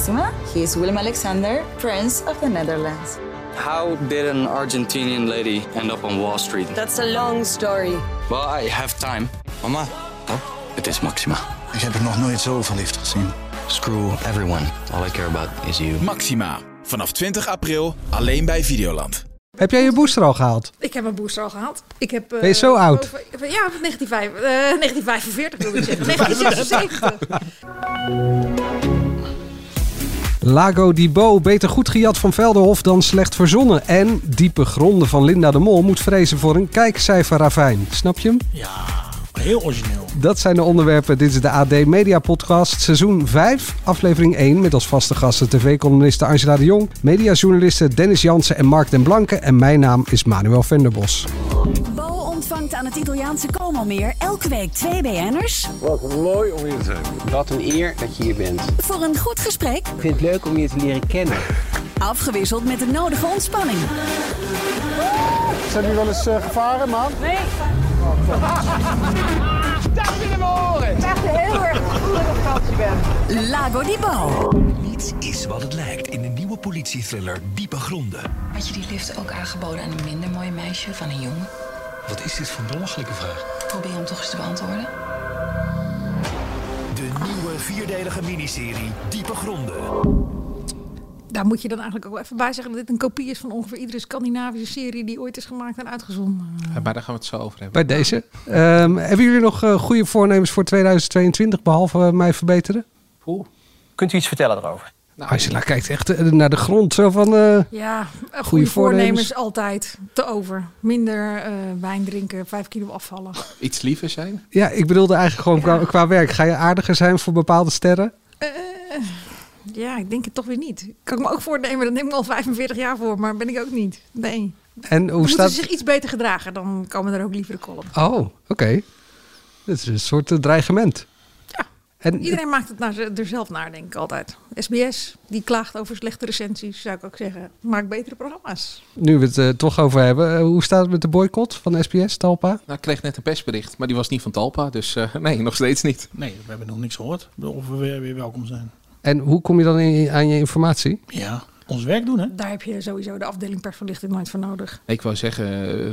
Maxima. He is Willem-Alexander, Prince of the Netherlands. How did an Argentinian lady end up on Wall Street? That's a long story. Well, I have time. Mama, Het is Maxima. ik heb er nog nooit zo verliefd gezien. Screw everyone. All I care about is you. Maxima. Vanaf 20 april alleen bij Videoland. Heb jij je booster al gehaald? Ik heb mijn booster al gehaald. Ik heb, Ben je zo oud? 1945 wilde ik zeggen. 1976. Lago di Bo, beter goed gejat van Velderhof dan slecht verzonnen. En diepe gronden van Linda de Mol moet vrezen voor een kijkcijferravijn. Snap je hem? Ja, heel origineel. Dat zijn de onderwerpen. Dit is de AD Media Podcast, seizoen 5, aflevering 1... met als vaste gasten tv-columniste Angela de Jong, mediajournalisten Dennis Jansen en Mark den Blanke. En mijn naam is Manuel Venderbos. Bo ontvangt aan het Italiaanse Como-meer elke week 2 BN'ers. Wat mooi om hier te zijn. Wat een eer dat je hier bent. Voor een goed gesprek. Ik vind het leuk om je te leren kennen. Afgewisseld met de nodige ontspanning. Zijn jullie wel eens gevaren, man? Nee. Dat willen we horen. Het is echt heel erg goed dat ik op vakantie ben. Lago di Bo. Niets is wat het lijkt in de nieuwe politiethriller Diepe Gronden. Had je die lift ook aangeboden aan een minder mooi meisje van een jongen? Wat is dit voor een belachelijke vraag? Probeer hem toch eens te beantwoorden. De nieuwe 4-delige miniserie Diepe Gronden. Daar moet je dan eigenlijk ook even bij zeggen dat dit een kopie is van ongeveer iedere Scandinavische serie die ooit is gemaakt en uitgezonden. Maar daar gaan we het zo over hebben. Bij deze. Hebben jullie nog goede voornemens voor 2022, behalve mij verbeteren? Kunt u iets vertellen erover? Nou, Angela kijkt echt naar de grond. Zo van, Ja, goede goede voornemens voornemens altijd te over. Minder wijn drinken, 5 kilo afvallen. Iets liever zijn? Ja, ik bedoelde eigenlijk gewoon qua werk. Ga je aardiger zijn voor bepaalde sterren? Ja, ik denk het toch weer niet. Kan ik me ook voornemen, dat neem ik al 45 jaar voor, maar ben ik ook niet. Nee. En hoe Moeten ze zich iets beter gedragen, dan komen er ook liever de column. Oh, oké. Dat is een soort dreigement. Ja. En Iedereen maakt het er zelf naar, denk ik altijd. SBS, die klaagt over slechte recensies, zou ik ook zeggen. Maak betere programma's. nu we het toch over hebben, hoe staat het met de boycott van SBS, Talpa? Nou, ik kreeg net een persbericht, maar die was niet van Talpa. Dus nee, nog steeds niet. Nee, we hebben nog niks gehoord. Of we weer welkom zijn. En hoe kom je dan aan je informatie? Ja, ons werk doen, hè? Daar heb je sowieso de afdeling persverlichting nooit voor nodig. Ik wou zeggen,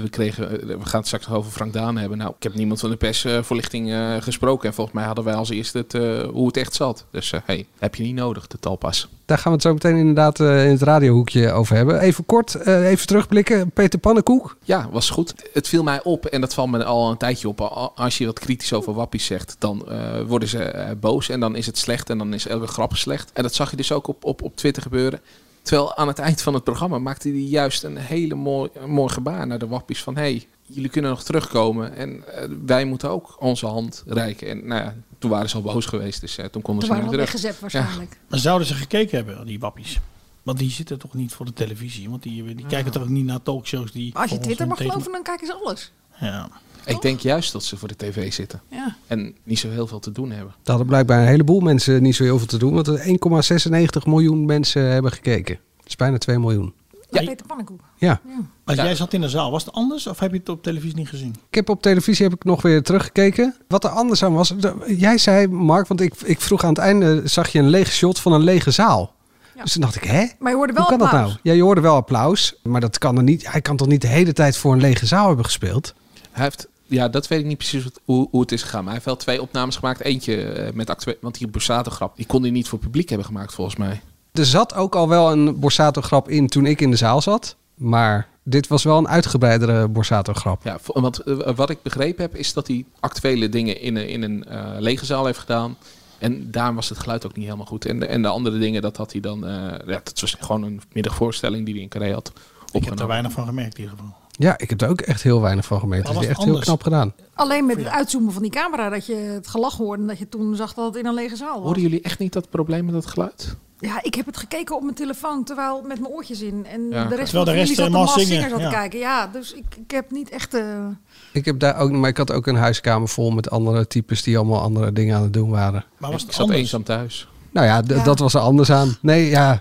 we gaan het straks nog over Frank Daan hebben. Nou, ik heb niemand van de persvoorlichting gesproken. En volgens mij hadden wij als eerste hoe het echt zat. Dus heb je niet nodig, de Talpa's. Daar gaan we het zo meteen inderdaad in het radiohoekje over hebben. Even kort, even terugblikken. Peter Pannenkoek. Ja, was goed. Het viel mij op, en dat valt me al een tijdje op. Als je wat kritisch over wappies zegt, dan worden ze boos. En dan is het slecht en dan is Elwe Grappen slecht. En dat zag je dus ook op Twitter gebeuren. Terwijl aan het eind van het programma maakte hij juist een hele mooi gebaar naar de wappies. Van jullie kunnen nog terugkomen en wij moeten ook onze hand reiken. En nou ja, toen waren ze al boos geweest, dus toen konden ze niet meer terug. Weggezet waarschijnlijk. Ja. Maar zouden ze gekeken hebben, die wappies? Want die zitten toch niet voor de televisie? Want die kijken toch ook niet naar talkshows die... Als je Twitter mag geloven, dan kijken ze alles. Ja. Ik denk juist dat ze voor de tv zitten. Ja. En niet zo heel veel te doen hebben. Daar hadden blijkbaar een heleboel mensen niet zo heel veel te doen. Want er 1,96 miljoen mensen hebben gekeken. Dat is bijna 2 miljoen. Ja, Peter Pannenkoek. Ja. Als jij zat in de zaal, was het anders of heb je het op televisie niet gezien? Op televisie heb ik nog weer teruggekeken. Wat er anders aan was... Jij zei, Mark, want ik vroeg aan het einde... zag je een lege shot van een lege zaal. Ja. Dus toen dacht ik, Maar je hoorde wel hoe kan applaus. dat nou? Ja, je hoorde wel applaus. Maar dat kan er niet. Hij kan toch niet de hele tijd voor een lege zaal hebben gespeeld? Hij heeft... Ja, dat weet ik niet precies hoe het is gegaan. Maar hij heeft wel 2 opnames gemaakt. Eentje met actueel... Want die Borsato-grap, die kon hij niet voor publiek hebben gemaakt, volgens mij. Er zat ook al wel een Borsato-grap in toen ik in de zaal zat. Maar dit was wel een uitgebreidere Borsato-grap. Ja, want wat ik begrepen heb, is dat hij actuele dingen in een lege zaal heeft gedaan. En daar was het geluid ook niet helemaal goed. En de andere dingen, dat had hij dan... dat was gewoon een middagvoorstelling die hij in Carré had opgenomen. Ik heb er weinig van gemerkt in ieder geval. Ja, ik heb er ook echt heel weinig van gemerkt. Dat is echt heel knap gedaan. Alleen met het uitzoomen van die camera, dat je het gelach hoorde en dat je toen zag dat het in een lege zaal was. Hoorden jullie echt niet dat probleem met dat geluid? Ja, ik heb het gekeken op mijn telefoon terwijl met mijn oortjes in. En Ja. de rest Terwijl van de rest zat helemaal Masked zingen, Singer zat ja. te kijken. Ja, dus ik heb niet echt... Ik heb daar ook, maar ik had ook een huiskamer vol met andere types die allemaal andere dingen aan het doen waren. Maar was Ik het zat anders? eenzaam thuis. Nou ja, dat was er anders aan. Nee, ja.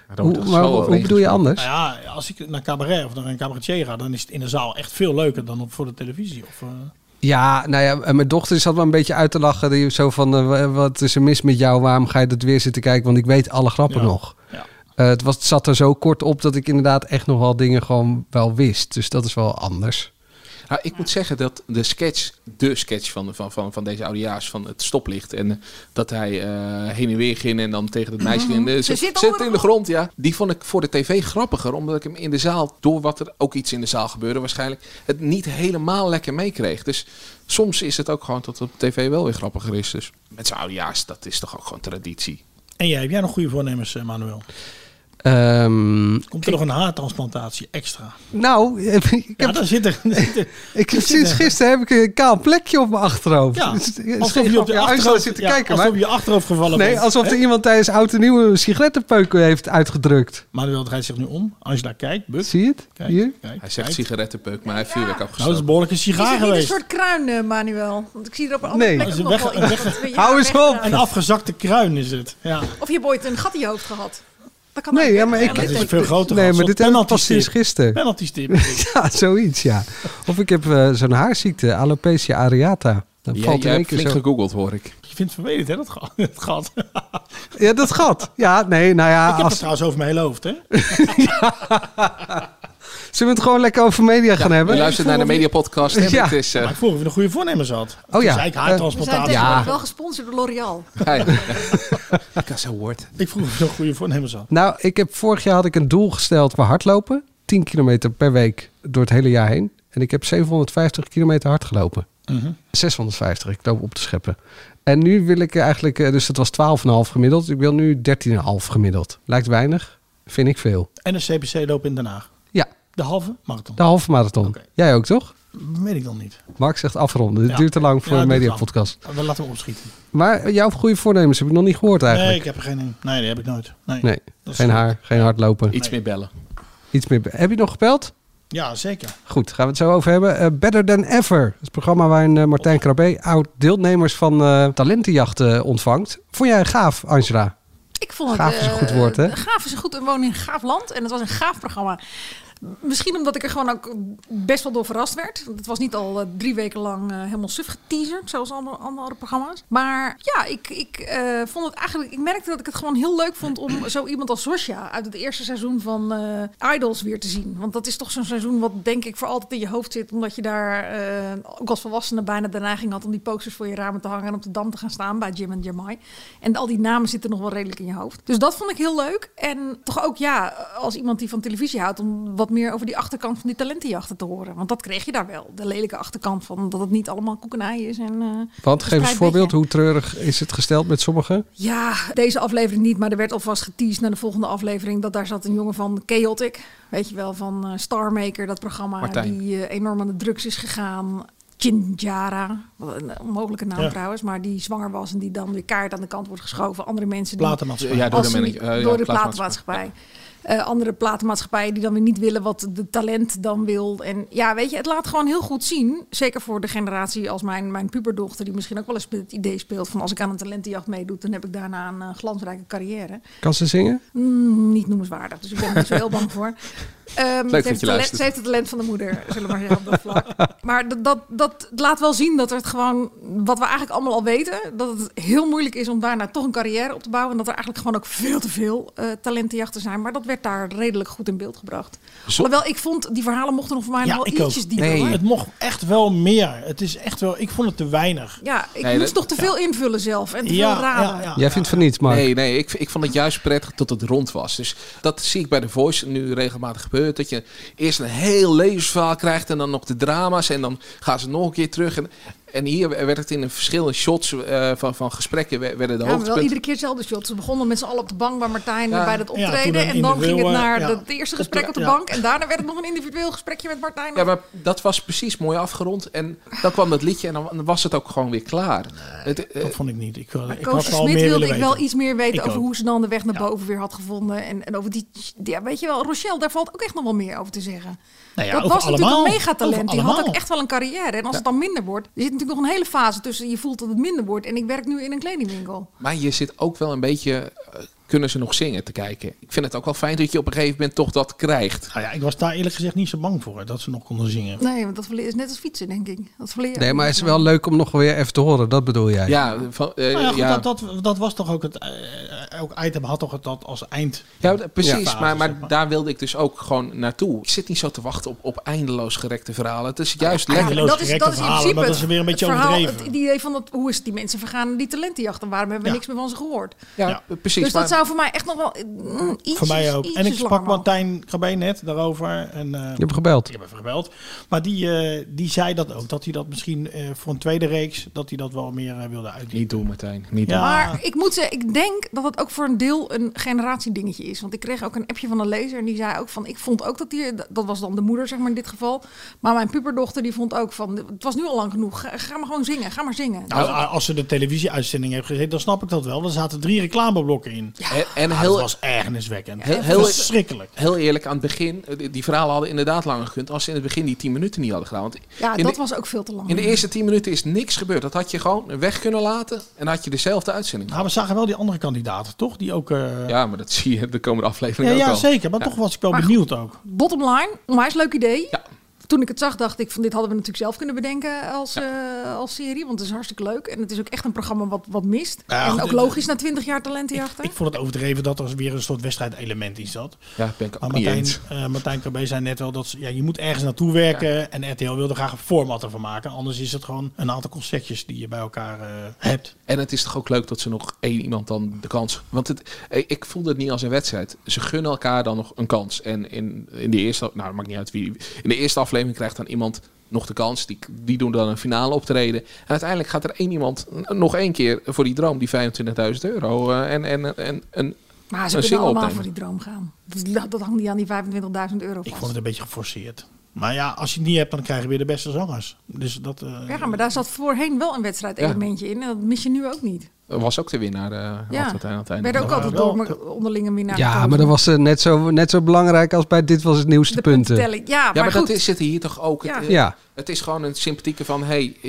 Hoe bedoel je anders? Nou ja, als ik naar cabaret of naar een cabaretier ga, dan is het in de zaal echt veel leuker dan voor de televisie. Ja, nou ja, en mijn dochter zat wel een beetje uit te lachen. Die zo van, wat is er mis met jou? Waarom ga je dat weer zitten kijken? Want ik weet alle grappen nog. Ja. Het zat er zo kort op dat ik inderdaad echt nog wel dingen gewoon wel wist. Dus dat is wel anders. Nou, ik moet zeggen dat de sketch van deze oudejaars van het stoplicht en dat hij heen en weer ging en dan tegen het meisje zit in de grond, ja. Die vond ik voor de tv grappiger, omdat ik hem in de zaal, door wat er ook iets in de zaal gebeurde waarschijnlijk, het niet helemaal lekker meekreeg. Dus soms is het ook gewoon dat het op tv wel weer grappiger is. Dus met zijn oudejaars, dat is toch ook gewoon traditie. En heb jij nog goede voornemens, Manuel? Komt er nog een haartransplantatie extra? Nou, sinds gisteren heb ik een kaal plekje op mijn achterhoofd. Ja, alsof je op je achterhoofd zit te kijken. Alsof je achterhoofd gevallen bent. Nee, alsof er iemand tijdens oud en nieuw een sigarettenpeuk heeft uitgedrukt. Manuel draait zich nu om. Angela kijkt. Zie je het? Kijk, hier? Hij zegt sigarettenpeuk, maar hij heeft vuurwerk afgestoken. Nou, dat is behoorlijk een sigaar geweest. Is het niet een soort kruin, Manuel? Want ik zie er op een andere plek nog wel iets. Hou eens op. Een afgezakte kruin is het. Ja. Of je hebt ooit een gat in je hoofd gehad. Nee, ja, maar dit is veel groter. Nee, maar dit heb ik pas sinds gisteren. Penalty-stip. Ja, zoiets, ja. Of ik heb zo'n haarziekte, alopecia areata. Dan valt jij hebt flink gegoogeld, hoor ik. Je vindt het vervelend, hè, het gat. Ja, dat gat. Ja, nee, nou ja. Ik heb het trouwens over mijn hele hoofd, hè. Zullen we het gewoon lekker over media gaan hebben? Je luistert naar de mediapodcast. Ja. Het is, Maar ik vroeg of je een goede voornemens had. Oh ja. Eigenlijk haartransplantatie. We zijn wel gesponsord door L'Oréal. Ik vroeg of je een goede voornemens had. Nou, vorig jaar had ik een doel gesteld voor hardlopen. 10 kilometer per week door het hele jaar heen. En ik heb 750 kilometer hard gelopen. 650, ik loop op te scheppen. En nu wil ik eigenlijk, dus dat was 12,5 gemiddeld. Ik wil nu 13,5 gemiddeld. Lijkt weinig, vind ik veel. En een CPC loop in Den Haag? Ja. De halve marathon? De halve marathon. Okay. Jij ook, toch? Weet ik dan niet. Mark zegt afronden. Dit duurt te lang voor een mediapodcast. We laten we opschieten. Maar jouw goede voornemens heb ik nog niet gehoord eigenlijk. Nee, ik heb er geen. Nee, die heb ik nooit. Nee. Geen haar, geen hardlopen. Iets meer bellen. Heb je nog gebeld? Ja, zeker. Goed, gaan we het zo over hebben. Better Than Ever. Dat is het programma waarin Martijn Krabbe oud-deelnemers van talentenjachten ontvangt. Vond jij gaaf, Angela? Ik vond het gaaf is een goed woord, hè? Gaaf is een goed. We wonen in een gaaf land en het was een gaaf programma. Misschien omdat ik er gewoon ook best wel door verrast werd. Het was niet al 3 weken lang helemaal suf geteaserd, zoals alle andere programma's. Maar ja, ik vond het eigenlijk. Ik merkte dat ik het gewoon heel leuk vond om zo iemand als Sosja uit het eerste seizoen van Idols weer te zien. Want dat is toch zo'n seizoen wat denk ik voor altijd in je hoofd zit. Omdat je daar ook als volwassene bijna de neiging had om die posters voor je ramen te hangen en op de Dam te gaan staan bij Jim en Jamai. En al die namen zitten nog wel redelijk in je hoofd. Dus dat vond ik heel leuk. En toch ook als iemand die van televisie houdt, om wat meer over die achterkant van die talentenjachten te horen. Want dat kreeg je daar wel. De lelijke achterkant van dat het niet allemaal koekenij is. Want geef eens een voorbeeld. Hoe treurig is het gesteld met sommigen? Ja, deze aflevering niet. Maar er werd alvast geteased naar de volgende aflevering. Dat daar zat een jongen van Chaotic. Weet je wel, van Star Maker, dat programma. Martijn. Die enorm aan de drugs is gegaan. Chinjara, wat een onmogelijke naam trouwens, maar die zwanger was en die dan weer kaart aan de kant wordt geschoven. Andere mensen die door de platenmaatschappij. Andere platenmaatschappijen die dan weer niet willen wat de talent dan wil. En ja, weet je, het laat gewoon heel goed zien. Zeker voor de generatie als mijn puberdochter, die misschien ook wel eens met het idee speelt van als ik aan een talentenjacht meedoe, dan heb ik daarna een glansrijke carrière. Kan ze zingen? Niet noemenswaardig, dus ik ben er niet zo heel bang voor. Ze heeft het talent van de moeder, zullen we maar zeggen op dat vlak. Maar dat laat wel zien dat het gewoon, wat we eigenlijk allemaal al weten, dat het heel moeilijk is om daarna toch een carrière op te bouwen. En dat er eigenlijk gewoon ook veel te veel talentenjachten zijn. Maar dat werd daar redelijk goed in beeld gebracht. Alhoewel, ik vond, die verhalen mochten nog voor mij nog wel ietsjes dieper. Nee, het mocht echt wel meer. Het is echt wel, ik vond het te weinig. Ja, ik moest toch te veel invullen zelf en te veel raden. Jij vindt van niet, Mark? Nee, ik vond het juist prettig tot het rond was. Dus dat zie ik bij The Voice nu regelmatig gebeuren. Dat je eerst een heel levensverhaal krijgt en dan nog de drama's en dan gaan ze nog een keer terug. En hier werd het in verschillende shots van gesprekken werden de hoofdpunten. Wel iedere keer dezelfde shots. Ze begonnen met z'n allen op de bank bij Martijn bij dat optreden. En dan ging het naar het eerste gesprek op de bank. En daarna werd het nog een individueel gesprekje met Martijn. Ja, maar dat was precies mooi afgerond. En dan kwam dat liedje en dan was het ook gewoon weer klaar. Dat vond ik niet. Ik Koos Smit wilde ik wel iets meer weten over hoe ze dan de weg naar boven weer had gevonden. En over die, weet je wel, Rochelle, daar valt ook echt nog wel meer over te zeggen. Nou ja, dat was natuurlijk een megatalent. Die had ook echt wel een carrière. En als het dan minder wordt, er zit natuurlijk nog een hele fase tussen je voelt dat het minder wordt en ik werk nu in een kledingwinkel. Maar je zit ook wel een beetje kunnen ze nog zingen te kijken. Ik vind het ook wel fijn dat je op een gegeven moment toch dat krijgt. Nou ja, ik was daar eerlijk gezegd niet zo bang voor, dat ze nog konden zingen. Nee, want dat is net als fietsen, denk ik. Nee, maar het is wel leuk om nog weer even te horen. Dat bedoel jij? Ja, dat was toch ook elk item had toch dat als eind. Ja, precies. Maar daar wilde ik dus ook gewoon naartoe. Ik zit niet zo te wachten op eindeloos gerekte verhalen. Het is juist lekker. Dat is in principe maar dat is weer een beetje verhaal, overdreven. Het idee van hoe is het die mensen vergaan die talentenjacht en waarom hebben we niks meer van ze gehoord? Ja, precies. Dus dat zou voor mij echt nog wel iets. Voor mij ook. En ik sprak Martijn Krabbe net daarover. En, je hebt hem gebeld. Ik heb hem gebeld. Maar die zei dat ook. Dat hij dat misschien voor een tweede reeks, dat hij dat wel meer wilde uitdiepen. Niet doen, Martijn. Niet doen. Maar ik moet zeggen, ik denk dat het ook voor een deel een generatiedingetje is. Want ik kreeg ook een appje van een lezer en die zei ook van, ik vond ook dat was dan de moeder zeg maar in dit geval. Maar mijn puberdochter die vond ook van, het was nu al lang genoeg. Ga maar gewoon zingen. Ga maar zingen. Nou, als ze de televisieuitzending heeft gezeten, dan snap ik dat wel. Er zaten 3 reclameblokken in. Ja. Dat was ergerniswekkend. Heel verschrikkelijk. Heel eerlijk, aan het begin, die verhalen hadden inderdaad langer gekund als ze in het begin die 10 minuten niet hadden gedaan. Want dat was ook veel te lang. In de eerste 10 minuten is niks gebeurd. Dat had je gewoon weg kunnen laten en dan had je dezelfde uitzending. Nou, we zagen wel die andere kandidaten, toch? Die ook... Ja, maar dat zie je de komende aflevering ook wel. Ja, zeker. Maar toch was ik wel benieuwd ook. Bottom line, onwijs leuk idee. Ja. Toen ik het zag, dacht ik van dit hadden we natuurlijk zelf kunnen bedenken als serie. Want het is hartstikke leuk. En het is ook echt een programma wat mist. Ja, en ook logisch na 20 jaar talentenjachten. Ik vond het overdreven dat er weer een soort wedstrijdelement in zat. Ja, ben ik ook Martijn Krabbe zei net wel dat je moet ergens naartoe werken. Ja. En RTL wilde graag een format ervan maken. Anders is het gewoon een aantal concertjes die je bij elkaar hebt. En het is toch ook leuk dat ze nog één iemand dan de kans... Want ik voelde het niet als een wedstrijd. Ze gunnen elkaar dan nog een kans. En in de eerste... Nou, dat maakt niet uit wie... In de eerste aflevering krijgt dan iemand nog de kans. Die doen dan een finale optreden. En uiteindelijk gaat er één iemand nog één keer voor die droom, die €25.000. Maar ze kunnen allemaal voor die droom gaan. Dat hangt niet aan die €25.000 vast. Ik vond het een beetje geforceerd. Maar ja, als je het niet hebt, dan krijg je weer de beste zangers. Dus dat, ja, maar daar zat voorheen wel een wedstrijdelementje in. En dat mis je nu ook niet. Was ook de winnaar. Werd ook altijd door onderlinge winnaar. Ja, maar dat was net zo belangrijk als bij Dit Was Het Nieuwste punten. Ja, maar goed. Dat zit hier toch ook. Ja. Het is gewoon een sympathieke van,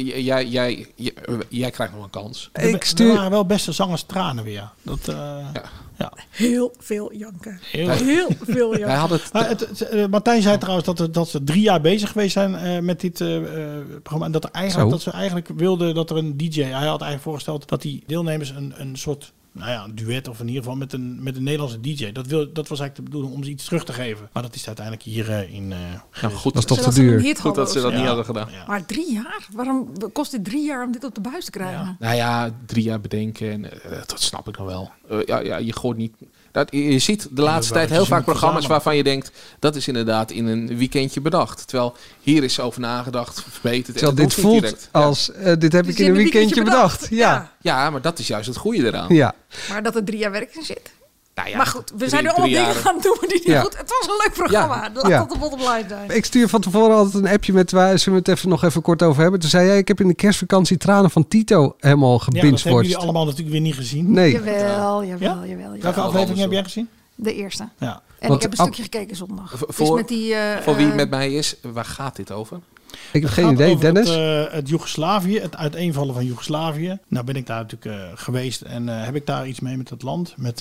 jij krijgt nog een kans. Er waren wel beste zangers tranen weer. Dat, ja. Heel veel janken. Heel veel janken. Martijn zei trouwens dat ze 3 jaar bezig geweest zijn met dit programma. En dat ze eigenlijk wilden dat er een DJ... Hij had eigenlijk voorgesteld dat die deelnemers een soort... een duet of in ieder geval met een Nederlandse DJ. Dat was eigenlijk de bedoeling om ze iets terug te geven. Maar dat is uiteindelijk hierin... goed, dat is toch te duur. Goed dat ze dat niet hadden gedaan. Ja. Maar 3 jaar? Waarom kost dit 3 jaar om dit op de buis te krijgen? Ja. Nou ja, 3 jaar bedenken. En, dat snap ik nog wel. Je gooit niet... Je ziet de laatste tijd heel vaak programma's waarvan je denkt... dat is inderdaad in een weekendje bedacht. Terwijl hier is over nagedacht, verbeterd. Terwijl dit voelt direct. Als... dit heb ik in een weekendje bedacht. Ja, maar dat is juist het goede eraan. Ja. Maar dat er 3 jaar werk in zit. Nou ja, maar goed, we zijn nu allemaal dingen gaan doen die niet goed. Het was een leuk programma. Laat dat de bottom line zijn. Ik stuur van tevoren altijd een appje met waar zullen we het nog even kort over hebben. Toen zei jij, ik heb in de kerstvakantie Tranen van Tito helemaal gebingewatcht. Ja, dat hebben jullie allemaal natuurlijk weer niet gezien. Nee. Jawel. Welke aflevering heb jij gezien? De eerste. Ja. En ik heb een stukje gekeken zondag. Voor wie met mij is, waar gaat dit over? Ik heb geen idee, Dennis. Het Joegoslavië, het uiteenvallen van Joegoslavië. Nou ben ik daar natuurlijk geweest en heb ik daar iets mee met het land. Met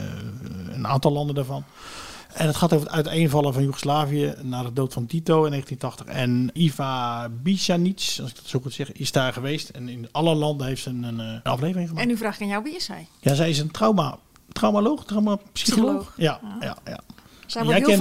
een aantal landen daarvan. En het gaat over het uiteenvallen van Joegoslavië na de dood van Tito in 1980. En Iva Bisanic, als ik dat zo goed zeg, is daar geweest. En in alle landen heeft ze een aflevering gemaakt. En nu vraag ik aan jou, wie is zij? Ja, zij is een traumapsycholoog. Ja. Zij wordt heel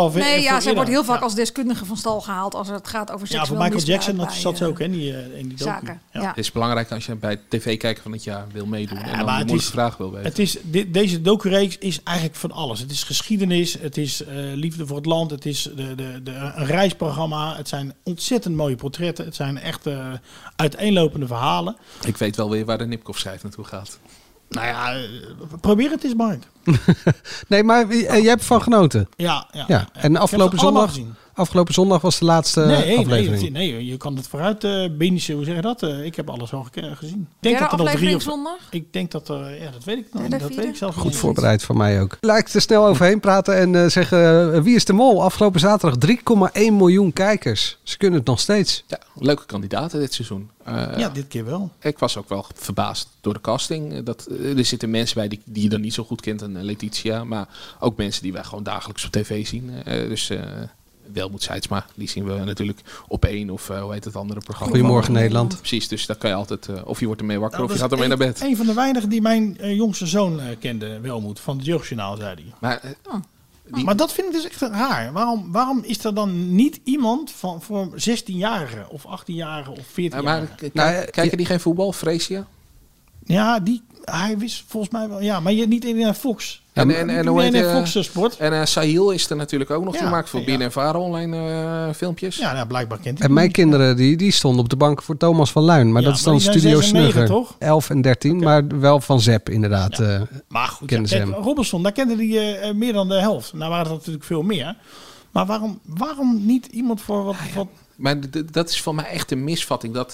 vaak als deskundige van stal gehaald als het gaat over seksueel misbruik. Ja, voor Michael Jackson zat ze ook in die zaken. Ja. Het is belangrijk als je bij TV-kijker van het jaar wil meedoen en dan de moeilijke vraag wil weten. Deze docureeks is eigenlijk van alles. Het is geschiedenis, het is liefde voor het land, het is een reisprogramma. Het zijn ontzettend mooie portretten. Het zijn echt uiteenlopende verhalen. Ik weet wel weer waar de Nipkoff-schijf naartoe gaat. Nou ja, probeer het eens, Mark. Nee, maar jij hebt ervan genoten. Ja. En afgelopen zondag Afgelopen zondag was de laatste aflevering. Nee, je kan het vooruit bingen. Hoe zeg je dat? Ik heb alles al gezien. Ik denk dat er nog 3 zondag? Ik denk dat dat weet ik nog. Dat weet ik zelf Goed niet. voorbereid van mij ook. Laat ik er snel overheen praten en zeggen... Wie is de Mol? Afgelopen zaterdag 3,1 miljoen kijkers. Ze kunnen het nog steeds. Ja, leuke kandidaten dit seizoen. Dit keer wel. Ik was ook wel verbaasd door de casting. Er zitten mensen bij die je dan niet zo goed kent. En Letitia. Maar ook mensen die wij gewoon dagelijks op tv zien. Welmoed Seidsma, die zien we natuurlijk op 1 of hoe heet het andere programma. Goedemorgen Nederland. Precies, dus daar kan je altijd, of je wordt ermee wakker of je gaat ermee naar bed. Een van de weinigen die mijn jongste zoon kende, Welmoed, van het Jeugdjournaal, zei hij. Maar dat vind ik dus echt raar. Waarom is er dan niet iemand voor 16-jarigen of 18-jarigen of 14-jarigen? Kijken die geen voetbal, Freesia? Ja, hij wist volgens mij wel. Ja, maar niet in Fox. En hoe heet Fox Sport. En Sahil is er natuurlijk ook nog. Die maakt voor BNN Vara online filmpjes. Ja, blijkbaar kent hij. En mijn kinderen die stonden op de bank voor Thomas van Luijn. Maar dat is dan Studio Snugger. Toch? 11 en 13, maar wel van Zep inderdaad. Maar goed, kennen ze hem. Robinson, daar kende die meer dan de helft. Nou waren dat natuurlijk veel meer. Maar waarom niet iemand voor wat... Maar dat is voor mij echt een misvatting.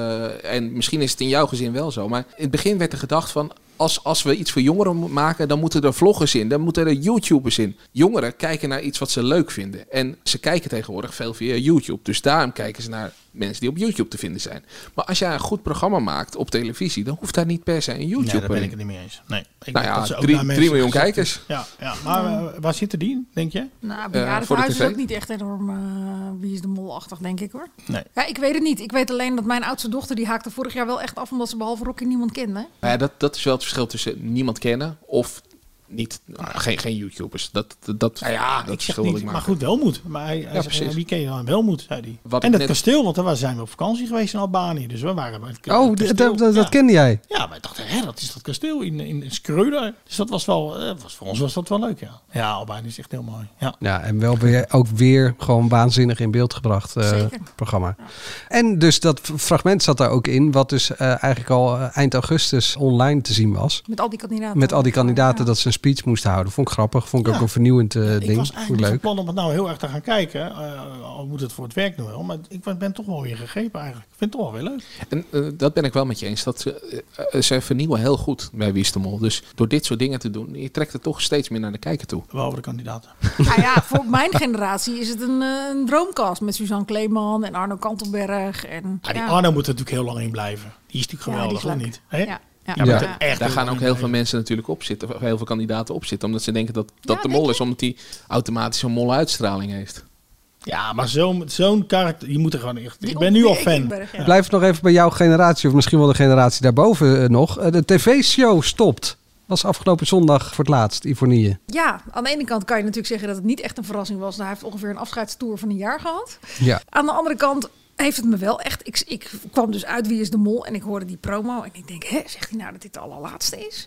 En misschien is het in jouw gezin wel zo. Maar in het begin werd er gedacht van... Als we iets voor jongeren maken, dan moeten er vloggers in. Dan moeten er YouTubers in. Jongeren kijken naar iets wat ze leuk vinden. En ze kijken tegenwoordig veel via YouTube. Dus daarom kijken ze naar mensen die op YouTube te vinden zijn. Maar als jij een goed programma maakt op televisie... dan hoeft daar niet per se een YouTuber in. Nee, daar ben ik het niet mee eens. Nee. Nou ja, 3 miljoen kijkers. Ja. Maar waar zitten die, denk je? Nou, bejaardenverhuis is ook niet echt enorm Wie is de Mol-achtig, denk ik hoor. Nee. Ja, ik weet het niet. Ik weet alleen dat mijn oudste dochter... die haakte vorig jaar wel echt af... omdat ze behalve Rocky niemand kende. Ja, dat is wel het verschil tussen niemand kennen... of niet, geen YouTubers. Dat verschil wil ik maken. Maar goed, Welmoed. Maar hij zegt, wie ken je dan? Welmoed, zei hij. En dat kasteel, want daar zijn we op vakantie geweest in Albanië. Dus we waren bij het kasteel. Dat kende jij? Ja, wij dachten, dat is dat kasteel in Schreuder. Dus dat was wel, voor ons was dat wel leuk, ja. Ja, Albanië is echt heel mooi. Ja, en wel ook weer gewoon waanzinnig in beeld gebracht programma. Ja. En dus dat fragment zat daar ook in, wat dus eigenlijk al eind augustus online te zien was. Met al die kandidaten. Dat ze een speech moesten houden. Vond ik grappig. Vond ik ook een vernieuwend ding. Ik was eigenlijk van plan om het nou heel erg te gaan kijken. Al moet het voor het werk nog wel. Maar ik ben toch wel weer gegrepen eigenlijk. Ik vind het toch wel weer leuk. En dat ben ik wel met je eens. Dat ze vernieuwen heel goed bij Wie is de Mol. Dus door dit soort dingen te doen, je trekt het toch steeds meer naar de kijker toe. Behalve de kandidaten. Nou ja, voor mijn generatie is het een droomcast met Suzanne Kleeman en Arno Kantelberg. Die Arno moet er natuurlijk heel lang in blijven. Die is natuurlijk geweldig, of niet? Hè? Ja. Daar gaan ook heel veel mensen natuurlijk op zitten. Heel veel kandidaten op zitten. Omdat ze denken dat de mol is. Omdat hij automatisch een molle uitstraling heeft. Ja, maar zo'n karakter, je moet er gewoon echt... Ik ben nu al fan. Blijf nog even bij jouw generatie. Of misschien wel de generatie daarboven nog. De tv-show stopt. Was afgelopen zondag voor het laatst, Ivonie. Ja, aan de ene kant kan je natuurlijk zeggen dat het niet echt een verrassing was. Hij heeft ongeveer een afscheidstoer van een jaar gehad. Ja. Aan de andere kant... heeft het me wel echt... Ik kwam dus uit Wie is de Mol en ik hoorde die promo en ik denk, zegt hij nou dat dit de allerlaatste is?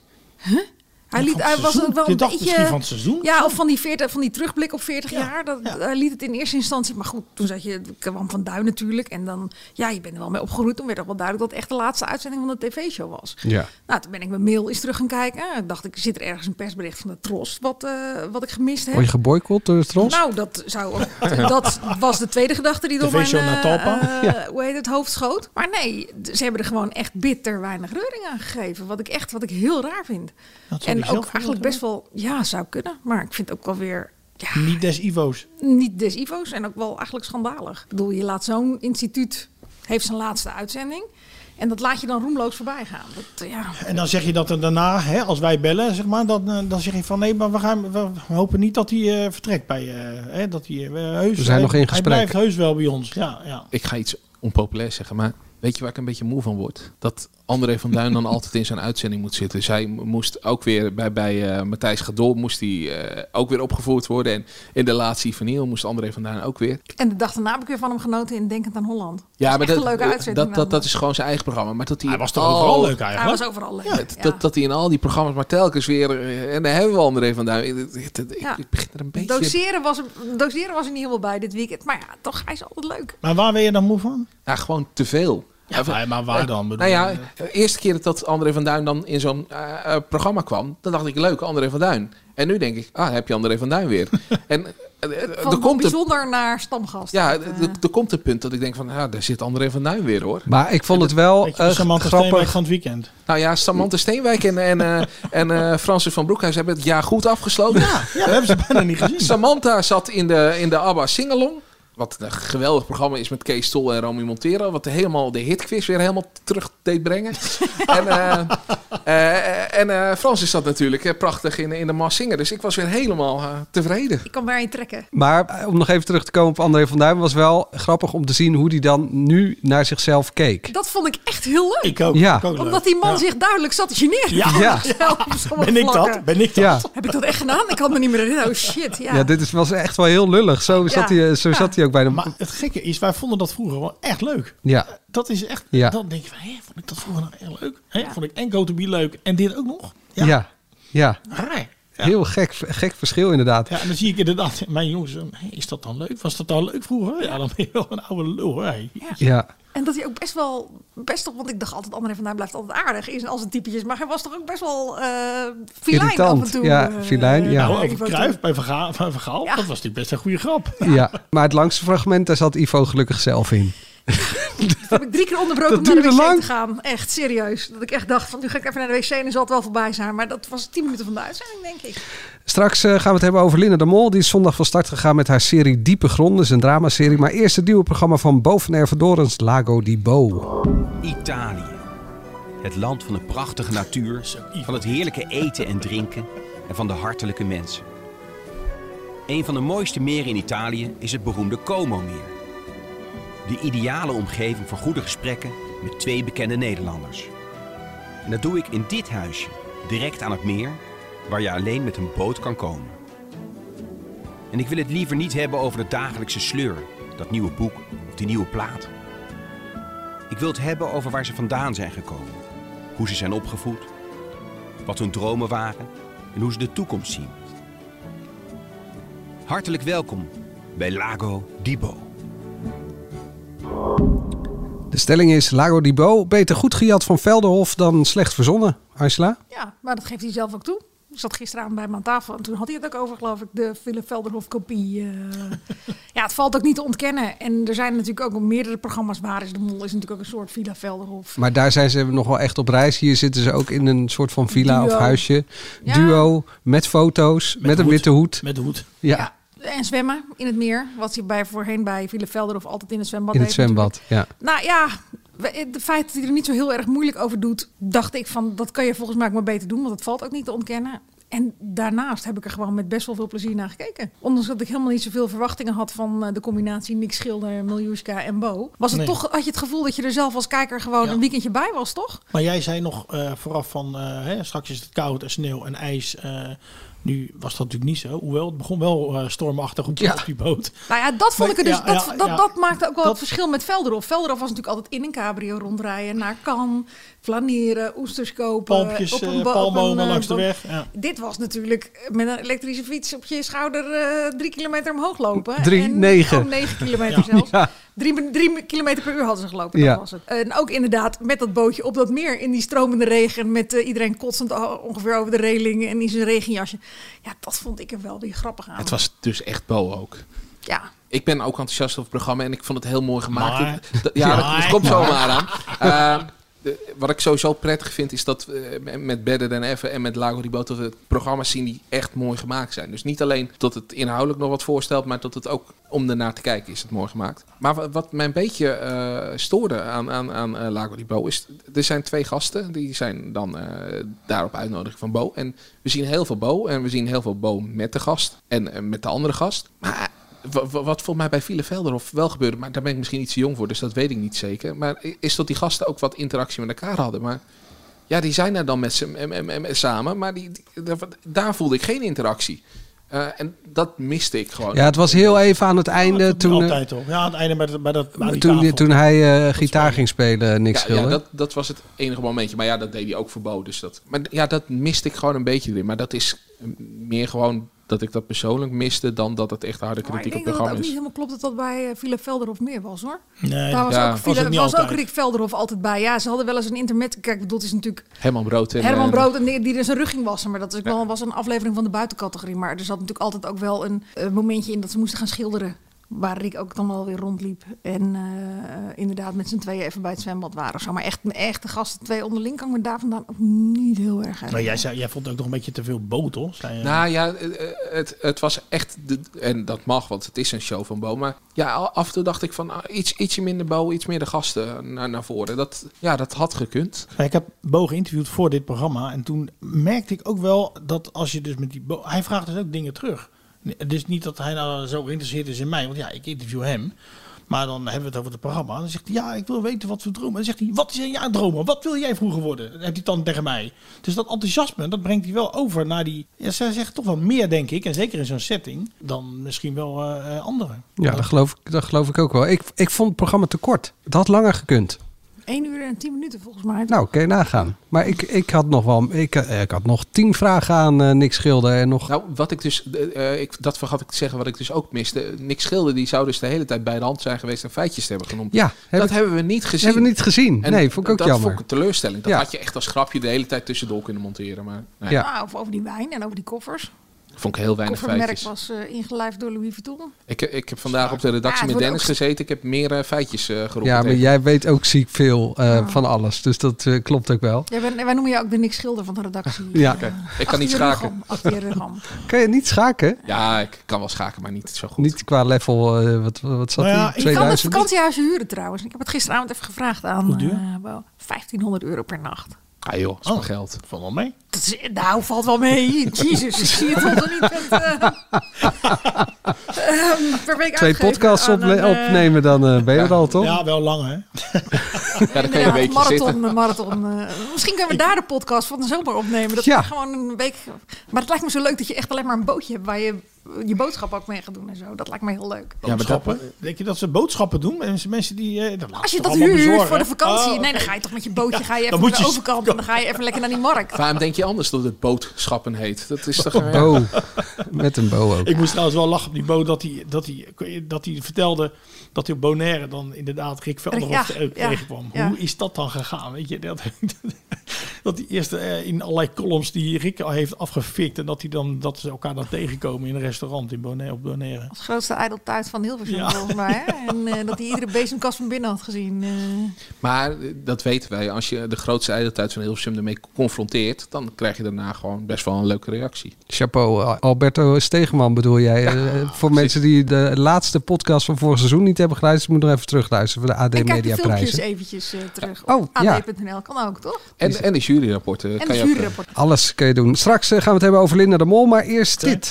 Hij was ook wel een beetje van het seizoen. Ja, of van die terugblik op 40 jaar. Hij liet het in eerste instantie. Maar goed, toen zat je kwam van Duin natuurlijk. En dan, je bent er wel mee opgegroeid. Toen werd ook wel duidelijk dat het echt de laatste uitzending van de tv-show was. Ja. Nou, toen ben ik mijn mail eens terug gaan kijken. Ik dacht, ik zit er ergens een persbericht van de Tros wat ik gemist heb. Word je geboycott door de Tros? Nou, dat was de tweede gedachte die door mijn hoe heet het, hoofd schoot. Maar nee, ze hebben er gewoon echt bitter weinig reuring aan gegeven. Wat ik heel raar vind. En ook eigenlijk best wel, zou kunnen. Maar ik vind het ook wel weer... Ja, niet des Ivo's. Niet des Ivo's en ook wel eigenlijk schandalig. Ik bedoel, je laat zo'n instituut... heeft zijn laatste uitzending... En dat laat je dan roemloos voorbij gaan. En dan zeg je dat er daarna, als wij bellen, zeg maar, dan zeg je van nee, maar we hopen niet dat hij vertrekt bij dat hij heus. We zijn nog in gesprek. Hij blijft heus wel bij ons. Ja. Ik ga iets onpopulairs zeggen, maar weet je waar ik een beetje moe van word? Dat André van Duin dan altijd in zijn uitzending moet zitten. Zij moest ook weer bij Matthijs Gadol moest hij ook weer opgevoerd worden. En in de laatste Ivonie moest André van Duin ook weer. En de dag daarna heb ik weer van hem genoten in Denkend aan Holland. Ja, maar een leuke uitzending. Dat is gewoon zijn eigen programma. Maar dat hij was toch overal leuk eigenlijk? Hij was overal leuk. Dat hij in al die programma's maar telkens weer... en daar hebben we André van Duin. Ik begin er een beetje... Doseren was er niet helemaal bij dit weekend. Maar ja, toch, hij is altijd leuk. Maar waar ben je dan moe van? Ja, gewoon te veel. Ja, maar waar dan? Nou ja, de eerste keer dat André van Duin dan in zo'n programma kwam, dan dacht ik, leuk, André van Duin. En nu denk ik, heb je André van Duin weer. En van bijzonder naar stamgast. Ja, er komt een punt dat ik denk van, daar zit André van Duin weer, hoor. Maar ik vond het wel Samantha Steenwijk van het weekend. Nou ja, Samantha Steenwijk en Francis van Broekhuis hebben het jaar goed afgesloten. Ja, dat hebben ze bijna niet gezien. Samantha zat in de ABBA Singalong. Wat een geweldig programma is met Kees Tol en Romy Montero. Wat helemaal de hitquiz weer helemaal terug deed brengen. en Francis zat natuurlijk prachtig in de Maas zingen. Dus ik was weer helemaal tevreden. Ik kan weer in trekken. Maar om nog even terug te komen op André van Duin, was wel grappig om te zien hoe hij dan nu naar zichzelf keek. Dat vond ik echt heel leuk. Ik ook. Ja. Omdat die man zich duidelijk zat te generen. Ja. Ben ik dat? Ja. Heb ik dat echt gedaan? Ik had me niet meer herinnerd. Oh shit, ja. Ja, dit was echt wel heel lullig. Zo zat hij ook bij de... Maar het gekke is, wij vonden dat vroeger wel echt leuk. Ja. Dat is echt... Ja. Dan denk je van, vond ik dat vroeger nou echt leuk? Vond ik en Go To Be leuk en dit ook nog? Ja. Ja. Heel gek verschil inderdaad. Ja, en dan zie ik inderdaad mijn jongens, is dat dan leuk? Was dat dan leuk vroeger? Ja, dan ben je wel een oude lul. Ja. En dat hij ook best toch, want ik dacht altijd, André van Duin blijft altijd aardig is als een typetjes, maar hij was toch ook best wel filijn af en toe. Ja, filijn, ja. Nou, over Cruijff bij Van Gaal, dat was natuurlijk best een goede grap. Ja, maar het langste fragment, daar zat Ivo gelukkig zelf in. Dat heb ik 3 keer onderbroken om naar de wc te gaan. Echt, serieus. Dat ik echt dacht, van nu ga ik even naar de wc en dan zal het wel voorbij zijn. Maar dat was 10 minuten van de uitzending, denk ik. Straks gaan we het hebben over Linda de Mol. Die is zondag van start gegaan met haar serie Diepe Gronden. Dat is een dramaserie. Maar eerst het nieuwe programma van Bo van Ervedorens, Lago di Bo. Italië. Het land van de prachtige natuur, van het heerlijke eten en drinken en van de hartelijke mensen. Een van de mooiste meren in Italië is het beroemde Como-meer. De ideale omgeving voor goede gesprekken met 2 bekende Nederlanders. En dat doe ik in dit huisje, direct aan het meer, waar je alleen met een boot kan komen. En ik wil het liever niet hebben over de dagelijkse sleur, dat nieuwe boek of die nieuwe plaat. Ik wil het hebben over waar ze vandaan zijn gekomen, hoe ze zijn opgevoed, wat hun dromen waren en hoe ze de toekomst zien. Hartelijk welkom bij Lago di Bo. De stelling is Lago di Bo beter goed gejat van Velderhof dan slecht verzonnen. Angela? Ja, maar dat geeft hij zelf ook toe. Ik zat gisteravond bij hem aan tafel en toen had hij het ook over, geloof ik, de Willem Velderhof kopie. Ja, het valt ook niet te ontkennen. En er zijn natuurlijk ook meerdere programma's. Waar is de Mol is natuurlijk ook een soort Villa Velderhof. Maar daar zijn ze nog wel echt op reis. Hier zitten ze ook in een soort van villa Duo. of huisje. Ja. Duo, met foto's, met een witte hoed. Met de hoed. Ja. En zwemmen in het meer. Wat hij voorheen bij Villa Velderhof altijd in het zwembad In het deed zwembad, ja. Nou ja, het feit dat hij er niet zo heel erg moeilijk over doet, dacht ik van, dat kan je volgens mij ook maar beter doen. Want het valt ook niet te ontkennen. En daarnaast heb ik er gewoon met best wel veel plezier naar gekeken. Ondanks dat ik helemaal niet zoveel verwachtingen had van de combinatie Nick Schilder, Miljuska en Bo. Was het toch, had je het gevoel dat je er zelf als kijker gewoon een weekendje bij was, toch? Maar jij zei nog vooraf van, straks is het koud en sneeuw en ijs. Nu was dat natuurlijk niet zo. Hoewel, het begon wel stormachtig op die boot. Nou ja, dat vond ik er dus. Maar, dat maakte ook wel het verschil met Velderhof. Velderhof was natuurlijk altijd in een cabrio rondrijden naar Cannes, flaneren, oesters kopen. Palmpjes, palmbomen langs de weg. Ja. Dit was natuurlijk met een elektrische fiets op je schouder 3 kilometer omhoog lopen. 9. 9 kilometer zelfs. Ja. 3 kilometer per uur hadden ze gelopen, dat was het. En ook inderdaad met dat bootje op dat meer in die stromende regen. Met iedereen kotsend ongeveer over de reling en in zijn regenjasje. Ja, dat vond ik er wel weer grappig aan. Het was dus echt Bo ook. Ja. Ik ben ook enthousiast over het programma en ik vond het heel mooi gemaakt. Maar, dat komt zomaar aan. Wat ik sowieso prettig vind is dat met Better Than Ever en met Lago di Bo dat we programma's zien die echt mooi gemaakt zijn. Dus niet alleen dat het inhoudelijk nog wat voorstelt, maar dat het ook om ernaar te kijken is het mooi gemaakt. Maar wat mij een beetje stoorde aan Lago di Bo is, er zijn 2 gasten, die zijn dan daarop uitnodiging van Bo. En we zien heel veel Bo en we zien heel veel Bo met de gast en met de andere gast. Maar wat volgens mij bij Villa Velderhof wel gebeurde, maar daar ben ik misschien iets te jong voor, dus dat weet ik niet zeker. Maar is dat die gasten ook wat interactie met elkaar hadden. Maar ja, die zijn er dan samen, maar daar voelde ik geen interactie. En dat miste ik gewoon. Ja, het was heel even aan het einde. Toen, altijd toch? Ja, aan het einde bij dat toen hij gitaar ging spelen, Nick Schilder. Ja, dat was het enige momentje. Maar ja, dat deed hij ook voor Bo. Dus maar ja, dat miste ik gewoon een beetje erin. Maar dat is meer gewoon dat ik dat persoonlijk miste dan dat het echt harde kritiek op het programma is. Ik denk dat het ook niet helemaal klopt dat dat bij Philip Velderhof meer was, hoor. Nee, daar was ook Rick Velderhof altijd bij. Ja, ze hadden wel eens een internet. Kijk, dat is natuurlijk Herman Brood en die er zijn rug ging wassen. Maar dat is wel, was een aflevering van de buitencategorie. Maar er zat natuurlijk altijd ook wel een momentje in dat ze moesten gaan schilderen. Waar Rick ook dan wel weer rondliep. En inderdaad met z'n tweeën even bij het zwembad waren. Of zo. Maar echt de gasten twee onderling kan ik me daar vandaan ook niet heel erg uit. Maar jij vond ook nog een beetje te veel Bo, toch? Nou ja, het was echt... en dat mag, want het is een show van Bo. Maar ja, af en toe dacht ik van ietsje minder Bo, iets meer de gasten naar voren. Dat had gekund. Ja, ik heb Bo geïnterviewd voor dit programma. En toen merkte ik ook wel dat als je dus met die Bo... Hij vraagt dus ook dingen terug. Het is niet dat hij nou zo geïnteresseerd is in mij. Want ja, ik interview hem. Maar dan hebben we het over het programma. Dan zegt hij, ja, ik wil weten wat we dromen. Dan zegt hij, wat is jouw dromen? Wat wil jij vroeger worden? Dan heeft hij dan tegen mij. Dus dat enthousiasme, dat brengt hij wel over naar die... Ja, zij zeggen toch wel meer, denk ik. En zeker in zo'n setting. Dan misschien wel anderen. Ja, dat geloof ik ook wel. Ik vond het programma te kort. Het had langer gekund. 1 uur en 10 minuten volgens mij. Nou, kun je nagaan. Maar ik had nog wel... Ik had nog 10 vragen aan Nick Schilder en nog... Nou, wat ik dus... dat vergat ik te zeggen, wat ik dus ook miste. Nick Schilder, die zou dus de hele tijd bij de hand zijn geweest en feitjes te hebben genoemd. Ja. Hebben we niet gezien. Hebben we niet gezien. En nee, vond ik ook jammer. Dat vond ik een teleurstelling. Dat had je echt als grapje de hele tijd tussendoor kunnen monteren. Maar, nee. Ja. Nou, of over die wijn en over die koffers. Vond ik heel weinig feitjes. Het koffermerk was ingelijfd door Louis Vuitton. Ik heb vandaag op de redactie met Dennis gezeten. Ik heb meer feitjes geroepen. Ja, maar jij weet ook ziek veel van alles. Dus dat klopt ook wel. Wij noemen je ook de Nick Schilder van de redactie. Ja. Okay. Ik kan niet schaken. Kan je niet schaken? Ja, ik kan wel schaken, maar niet zo goed. Niet qua level, wat zat hij? 2000? Ik kan het vakantiehuis huren trouwens. Ik heb het gisteravond even gevraagd aan. Hoe duur? €1500 per nacht. Ah joh, dat is geld. Valt wel mee. Valt wel mee. Jezus, ik zie het toch niet met... per week 2 podcasts opnemen, dan ben je er al, toch? Ja, wel lang, hè? Ja, dan kun je een weekje marathon. Misschien kunnen we daar de podcast van de zomer opnemen. Dat we gewoon een week... Maar het lijkt me zo leuk dat je echt alleen maar een bootje hebt waar je boodschap ook mee gaat doen en zo. Dat lijkt me heel leuk. Boodschappen? Denk je dat ze boodschappen doen? Mensen die... Als je dat huurt voor de vakantie. Nee, dan ga je toch met je bootje ga je even naar de overkant. En dan ga je even lekker naar die markt. Waarom denk je anders dat het boodschappen heet? Dat is toch... Bo. Met een bo ook. Ik moest trouwens wel lachen op die Bo dat hij vertelde dat hij op Bonaire dan inderdaad Rick Velderhof tegenkwam. Ja. Hoe is dat dan gegaan? Weet je, dat hij eerst in allerlei columns die Rick heeft afgefikt en dat ze elkaar dan tegenkomen in een restaurant op Bonaire. Als grootste ijdeltuit van Hilversum volgens mij. Hè? En dat hij iedere bezemkast van binnen had gezien. Maar dat weten wij. Als je de grootste ijdeltuit van Hilversum ermee confronteert, dan krijg je daarna gewoon best wel een leuke reactie. Chapeau. Alberto Stegeman bedoel jij. Voor mensen die de laatste podcast van vorig seizoen niet hebben geluisterd, moet nog even terugluisteren voor de AD Media Prijzen. Kijk de filmpjes eventjes terug op ad.nl. Kan ook, toch? En de juryrapporten. Alles kun je doen. Straks gaan we het hebben over Linda de Mol, maar eerst dit.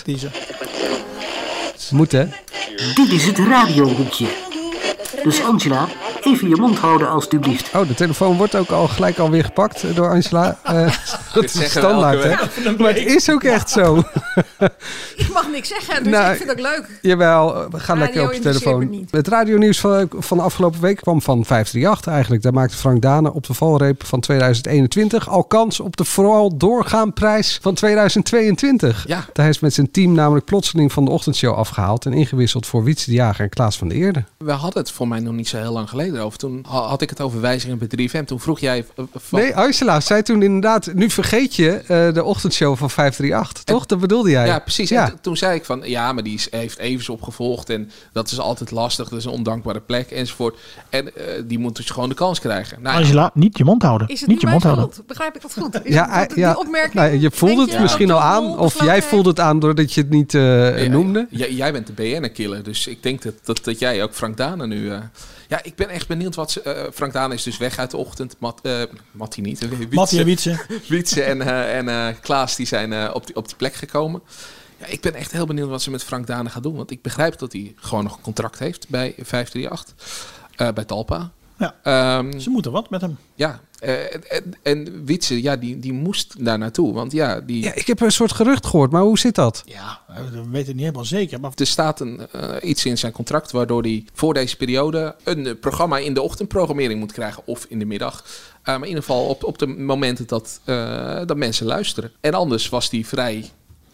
Moet, hè? Dit is het radiohoekje. Dus Angela, even je mond houden alstublieft. Oh, de telefoon wordt ook al gelijk alweer gepakt door Angela. Dat is standaard, hè? Maar het is ook echt zo. Ik mag niks zeggen, dus ik vind het ook leuk. Jawel, we gaan lekker op je telefoon. Het radionieuws van de afgelopen week kwam van 538 eigenlijk. Daar maakte Frank Dane op de valreep van 2021 al kans op de vooral doorgaanprijs van 2022. Ja. Hij is met zijn team namelijk plotseling van de ochtendshow afgehaald en ingewisseld voor Wietse de Jager en Klaas van der Eerde. We hadden het voor mij nog niet zo heel lang geleden over. Toen had ik het over wijzigingen bij 3FM. Toen vroeg jij... Nee, Angela zei toen inderdaad, nu vergeet je de ochtendshow van 538, toch? Dat bedoelde jij. Ja, precies. Ja. En toen zei ik van, ja, maar die heeft Evers opgevolgd en dat is altijd lastig. Dat is een ondankbare plek enzovoort. En die moet dus gewoon de kans krijgen. Nou, Angela, niet je mond houden. Is het niet je mond houden. Begrijp ik dat goed? Die opmerking? Nou, je voelde het misschien al aan, of jij voelde het aan doordat je het niet noemde. Jij bent de BN'er-killer, dus ik denk dat jij ook Frank Dane nu... Ja, ik ben echt benieuwd wat Frank Dane is dus weg uit de ochtend. Mattie niet. Mattie en Wietse. Wietse en Klaas die zijn op die plek gekomen. Ja, ik ben echt heel benieuwd wat ze met Frank Dane gaan doen. Want ik begrijp dat hij gewoon nog een contract heeft bij 538. Bij Talpa. Ja, ze moeten wat met hem. Ja, en Wietse, ja, die moest daar naartoe. Want ja, ik heb een soort gerucht gehoord, maar hoe zit dat? Ja, we weten het niet helemaal zeker. Maar er staat iets in zijn contract waardoor hij voor deze periode een programma in de ochtendprogrammering moet krijgen of in de middag. Maar in ieder geval op de momenten dat mensen luisteren. En anders was hij vrij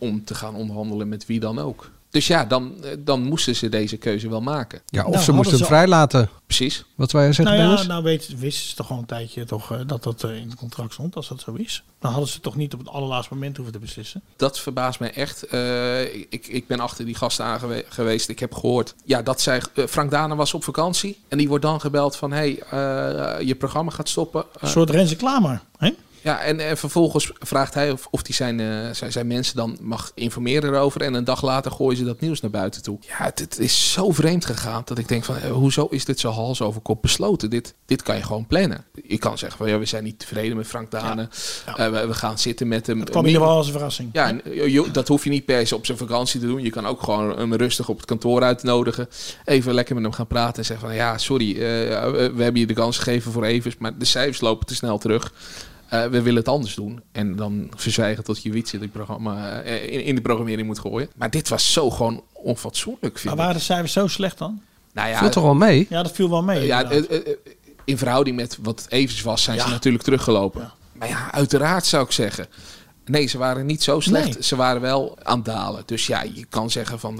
om te gaan onderhandelen met wie dan ook. Dus ja, dan moesten ze deze keuze wel maken. Ja, of ze moesten hem vrijlaten. Precies. Wat wij zeggen, Dennis? Wisten ze toch gewoon een tijdje dat dat in het contract stond, als dat zo is. Dan hadden ze toch niet op het allerlaatste moment hoeven te beslissen. Dat verbaast mij echt. Ik ben achter die gasten geweest. Ik heb gehoord dat Frank Dane was op vakantie. En die wordt dan gebeld van, je programma gaat stoppen. Een soort Renze Klamer, hè? Ja, en vervolgens vraagt hij of hij zijn mensen dan mag informeren erover. En een dag later gooien ze dat nieuws naar buiten toe. Ja, het is zo vreemd gegaan dat ik denk van, hoezo is dit zo hals over kop besloten? Dit kan je gewoon plannen. Je kan zeggen van, we zijn niet tevreden met Frank Dane. Ja. We gaan zitten met hem. Het kwam hier wel als een verrassing. Ja, dat hoef je niet per se op zijn vakantie te doen. Je kan ook gewoon hem rustig op het kantoor uitnodigen. Even lekker met hem gaan praten en zeggen van, sorry, we hebben je de kans gegeven voor Evers, maar de cijfers lopen te snel terug. We willen het anders doen. En dan verzwijgen tot je Wietse in de programmering moet gooien. Maar dit was zo gewoon onfatsoenlijk. Maar waren de cijfers zo slecht dan? Nou ja, viel toch wel mee? Ja, dat viel wel mee. In verhouding met wat het Evers was, zijn ze natuurlijk teruggelopen. Ja. Maar ja, uiteraard zou ik zeggen. Nee, ze waren niet zo slecht. Nee. Ze waren wel aan het dalen. Dus ja, je kan zeggen van,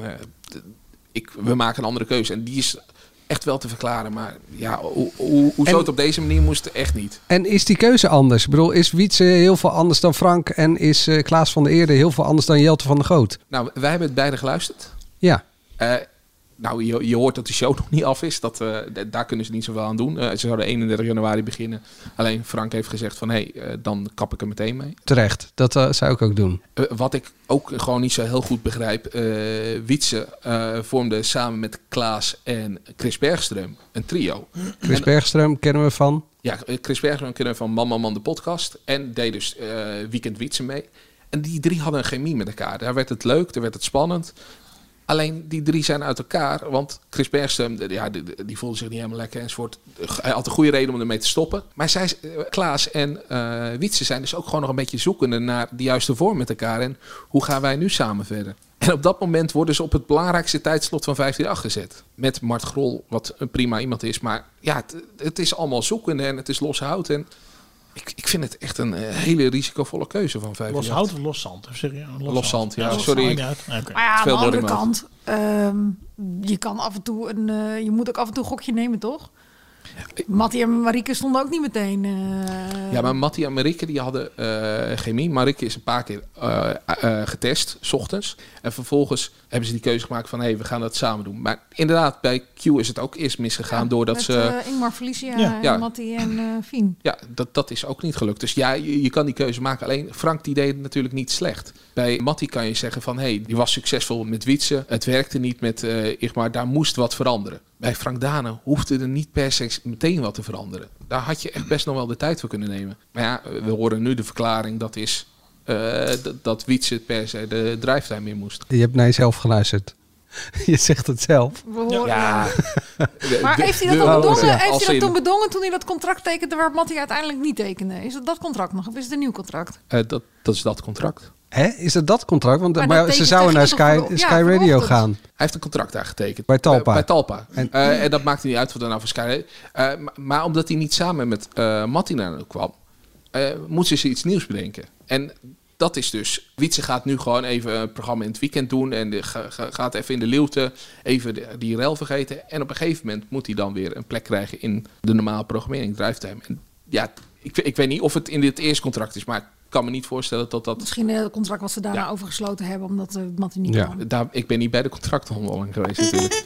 we maken een andere keuze. En die is echt wel te verklaren, maar ja, hoezo het op deze manier moest, echt niet. En is die keuze anders? Ik bedoel, is Wietse heel veel anders dan Frank en is Klaas van der Eerde heel veel anders dan Jelte van der Goot? Nou, wij hebben het beide geluisterd. Ja. Nou, je hoort dat de show nog niet af is. Daar kunnen ze niet zoveel aan doen. Ze zouden 31 januari beginnen. Alleen Frank heeft gezegd van, dan kap ik er meteen mee. Terecht, dat zou ik ook doen. Wat ik ook gewoon niet zo heel goed begrijp. Wietse vormde samen met Klaas en Chris Bergström een trio. Chris Bergström kennen we van? Ja, Chris Bergström kennen we van Man de podcast. En deed dus Weekend Wietse mee. En die drie hadden een chemie met elkaar. Daar werd het leuk, daar werd het spannend. Alleen die drie zijn uit elkaar, want Chris Bergström, die voelde zich niet helemaal lekker enzovoort. Hij had een goede reden om ermee te stoppen. Maar Klaas en Wietse zijn dus ook gewoon nog een beetje zoekende naar de juiste vorm met elkaar. En hoe gaan wij nu samen verder? En op dat moment worden ze op het belangrijkste tijdslot van 15/8 gezet. Met Mart Grol, wat een prima iemand is. Maar ja, het is allemaal zoekende en het is los hout. En ik vind het echt een hele risicovolle keuze van 15/8. Los hout of los zand? Los zand, ja. Sorry. Maar ja, aan de andere kant, je kan af en toe je moet ook af en toe een gokje nemen, toch? Mattie en Marieke stonden ook niet meteen. Ja, maar Mattie en Marieke die hadden chemie. Marieke is een paar keer getest, 's ochtends. En vervolgens hebben ze die keuze gemaakt van, we gaan dat samen doen. Maar inderdaad, bij Q is het ook eerst misgegaan doordat met, ze... Ingmar Felicia en Mattie en Fien. Ja, dat is ook niet gelukt. Dus ja, je kan die keuze maken. Alleen Frank die deed het natuurlijk niet slecht. Bij Mattie kan je zeggen van, die was succesvol met Wietse. Het werkte niet met Ingmar, daar moest wat veranderen. Bij Frank Dane hoefde er niet per se meteen wat te veranderen. Daar had je echt best nog wel de tijd voor kunnen nemen. Maar ja, we horen nu de verklaring dat Wietse per se de drivetime in moest. Je hebt naar jezelf geluisterd. Je zegt het zelf. Ja. Maar heeft hij dat dan bedongen? Heeft hij dat toen bedongen toen hij dat contract tekende waar Mattie uiteindelijk niet tekende? Is het dat contract nog of is het een nieuw contract? Dat is dat contract. Hè? Is het dat contract? Want maar ze zouden naar Sky Radio gaan. Hij heeft een contract daar getekend. Bij Talpa. Bij Talpa. En dat maakte niet uit wat er nou voor Sky. Maar omdat hij niet samen met Mattie naar kwam, moesten ze iets nieuws bedenken. En dat is dus, Wietse gaat nu gewoon even een programma in het weekend doen en gaat even in de Leeuwte even die rel vergeten. En op een gegeven moment moet hij dan weer een plek krijgen in de normale programmering, drivetime. En ja, ik weet niet of het in dit eerste contract is, maar ik kan me niet voorstellen dat... Misschien het contract wat ze daarna overgesloten hebben, omdat Mattie niet kwam. Ik ben niet bij de contractonderhandeling geweest natuurlijk.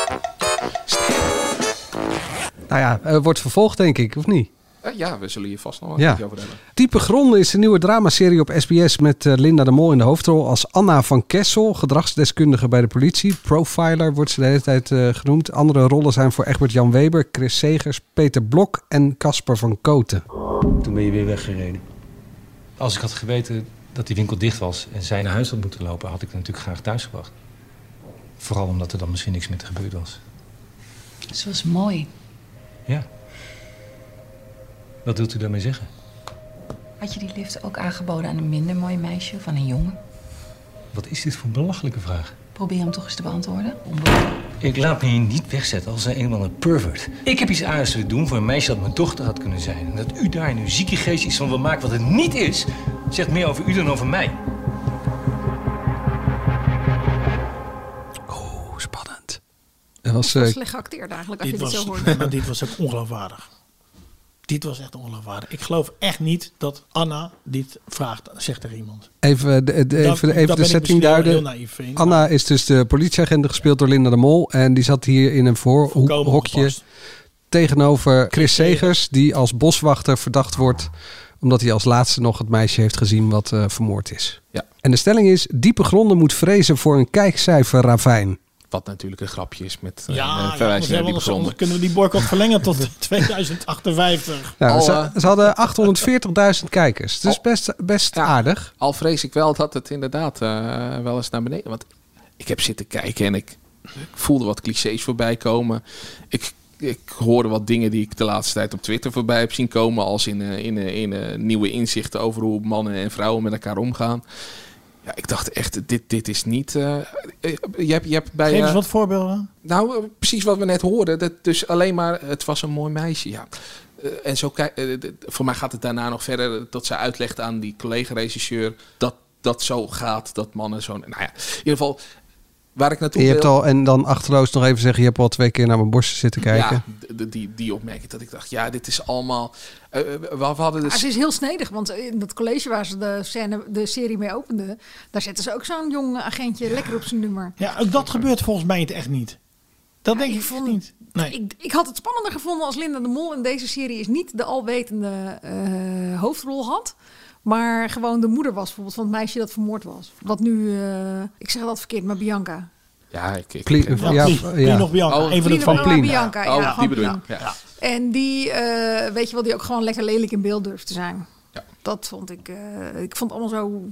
Nou ja, wordt vervolgd denk ik, of niet? Ja, we zullen hier vast nog een beetje over hebben. Diepe Gronden is een nieuwe dramaserie op SBS met Linda de Mol in de hoofdrol als Anna van Kessel, gedragsdeskundige bij de politie. Profiler wordt ze de hele tijd genoemd. Andere rollen zijn voor Egbert-Jan Weber, Chris Segers, Peter Blok en Casper van Koten. Toen ben je weer weggereden. Als ik had geweten dat die winkel dicht was en zij naar huis had moeten lopen, had ik haar natuurlijk graag thuis gebracht. Vooral omdat er dan misschien niks meer gebeurd was. Ze was mooi. Ja. Wat wilt u daarmee zeggen? Had je die lift ook aangeboden aan een minder mooi meisje of aan een jongen? Wat is dit voor een belachelijke vraag? Probeer hem toch eens te beantwoorden. Ik laat me hier niet wegzetten als een of andere pervert. Ik heb iets aardigs te doen voor een meisje dat mijn dochter had kunnen zijn. En dat u daar in uw zieke geest iets van wil maken wat het niet is, zegt meer over u dan over mij. Dat was slecht geacteerd eigenlijk, als je dit zo hoort. Maar dit was ook ongeloofwaardig. Dit was echt ongeloofwaardig. Ik geloof echt niet dat Anna dit vraagt, zegt tegen iemand. Even de setting duiden. Anna is dus de politieagent, gespeeld door Linda de Mol. En die zat hier in een voorhokje tegenover Chris Segers, die als boswachter verdacht wordt, omdat hij als laatste nog het meisje heeft gezien wat vermoord is. Ja. En de stelling is: diepe gronden moet vrezen voor een kijkcijferravijn. Wat natuurlijk een grapje is met verwijzing naar diepe gronden. Kunnen we die boycott verlengen tot 2058? Nou, ze hadden 840.000 kijkers. Dus best aardig. Al vrees ik wel dat het inderdaad wel eens naar beneden. Want ik heb zitten kijken en ik voelde wat clichés voorbij komen. Ik hoorde wat dingen die ik de laatste tijd op Twitter voorbij heb zien komen. Als in nieuwe inzichten over hoe mannen en vrouwen met elkaar omgaan. Ja, ik dacht echt, dit is niet... Je hebt bij, geef eens wat voorbeelden. Nou, precies wat we net hoorden. Dus alleen maar, het was een mooi meisje. Ja. En zo voor mij gaat het daarna nog verder. Dat ze uitlegt aan die collega-regisseur dat zo gaat. Dat mannen zo... Nou ja, in ieder geval... Waar ik naartoe wil... En dan achterloos nog even zeggen, je hebt al 2 keer naar mijn borsten zitten kijken. Ja, die opmerking dat ik dacht, ja, dit is allemaal... we hadden dus... Het is heel snedig, want in dat college waar ze de serie mee openden, daar zetten ze ook zo'n jong agentje lekker op zijn nummer. Ja, ook dat gebeurt volgens mij echt niet. Dat denk ik niet. Nee. Ik had het spannender gevonden als Linda de Mol in deze serie is niet de alwetende hoofdrol had. Maar gewoon de moeder was bijvoorbeeld van het meisje dat vermoord was. Wat nu, ik zeg dat verkeerd, maar Bianca. Ja, Plien nog Bianca. Even van Plien. Bianca, ja, die bedoel ik. Ja. En die, weet je wel, die ook gewoon lekker lelijk in beeld durft te zijn. Ja. Dat vond ik vond het allemaal zo,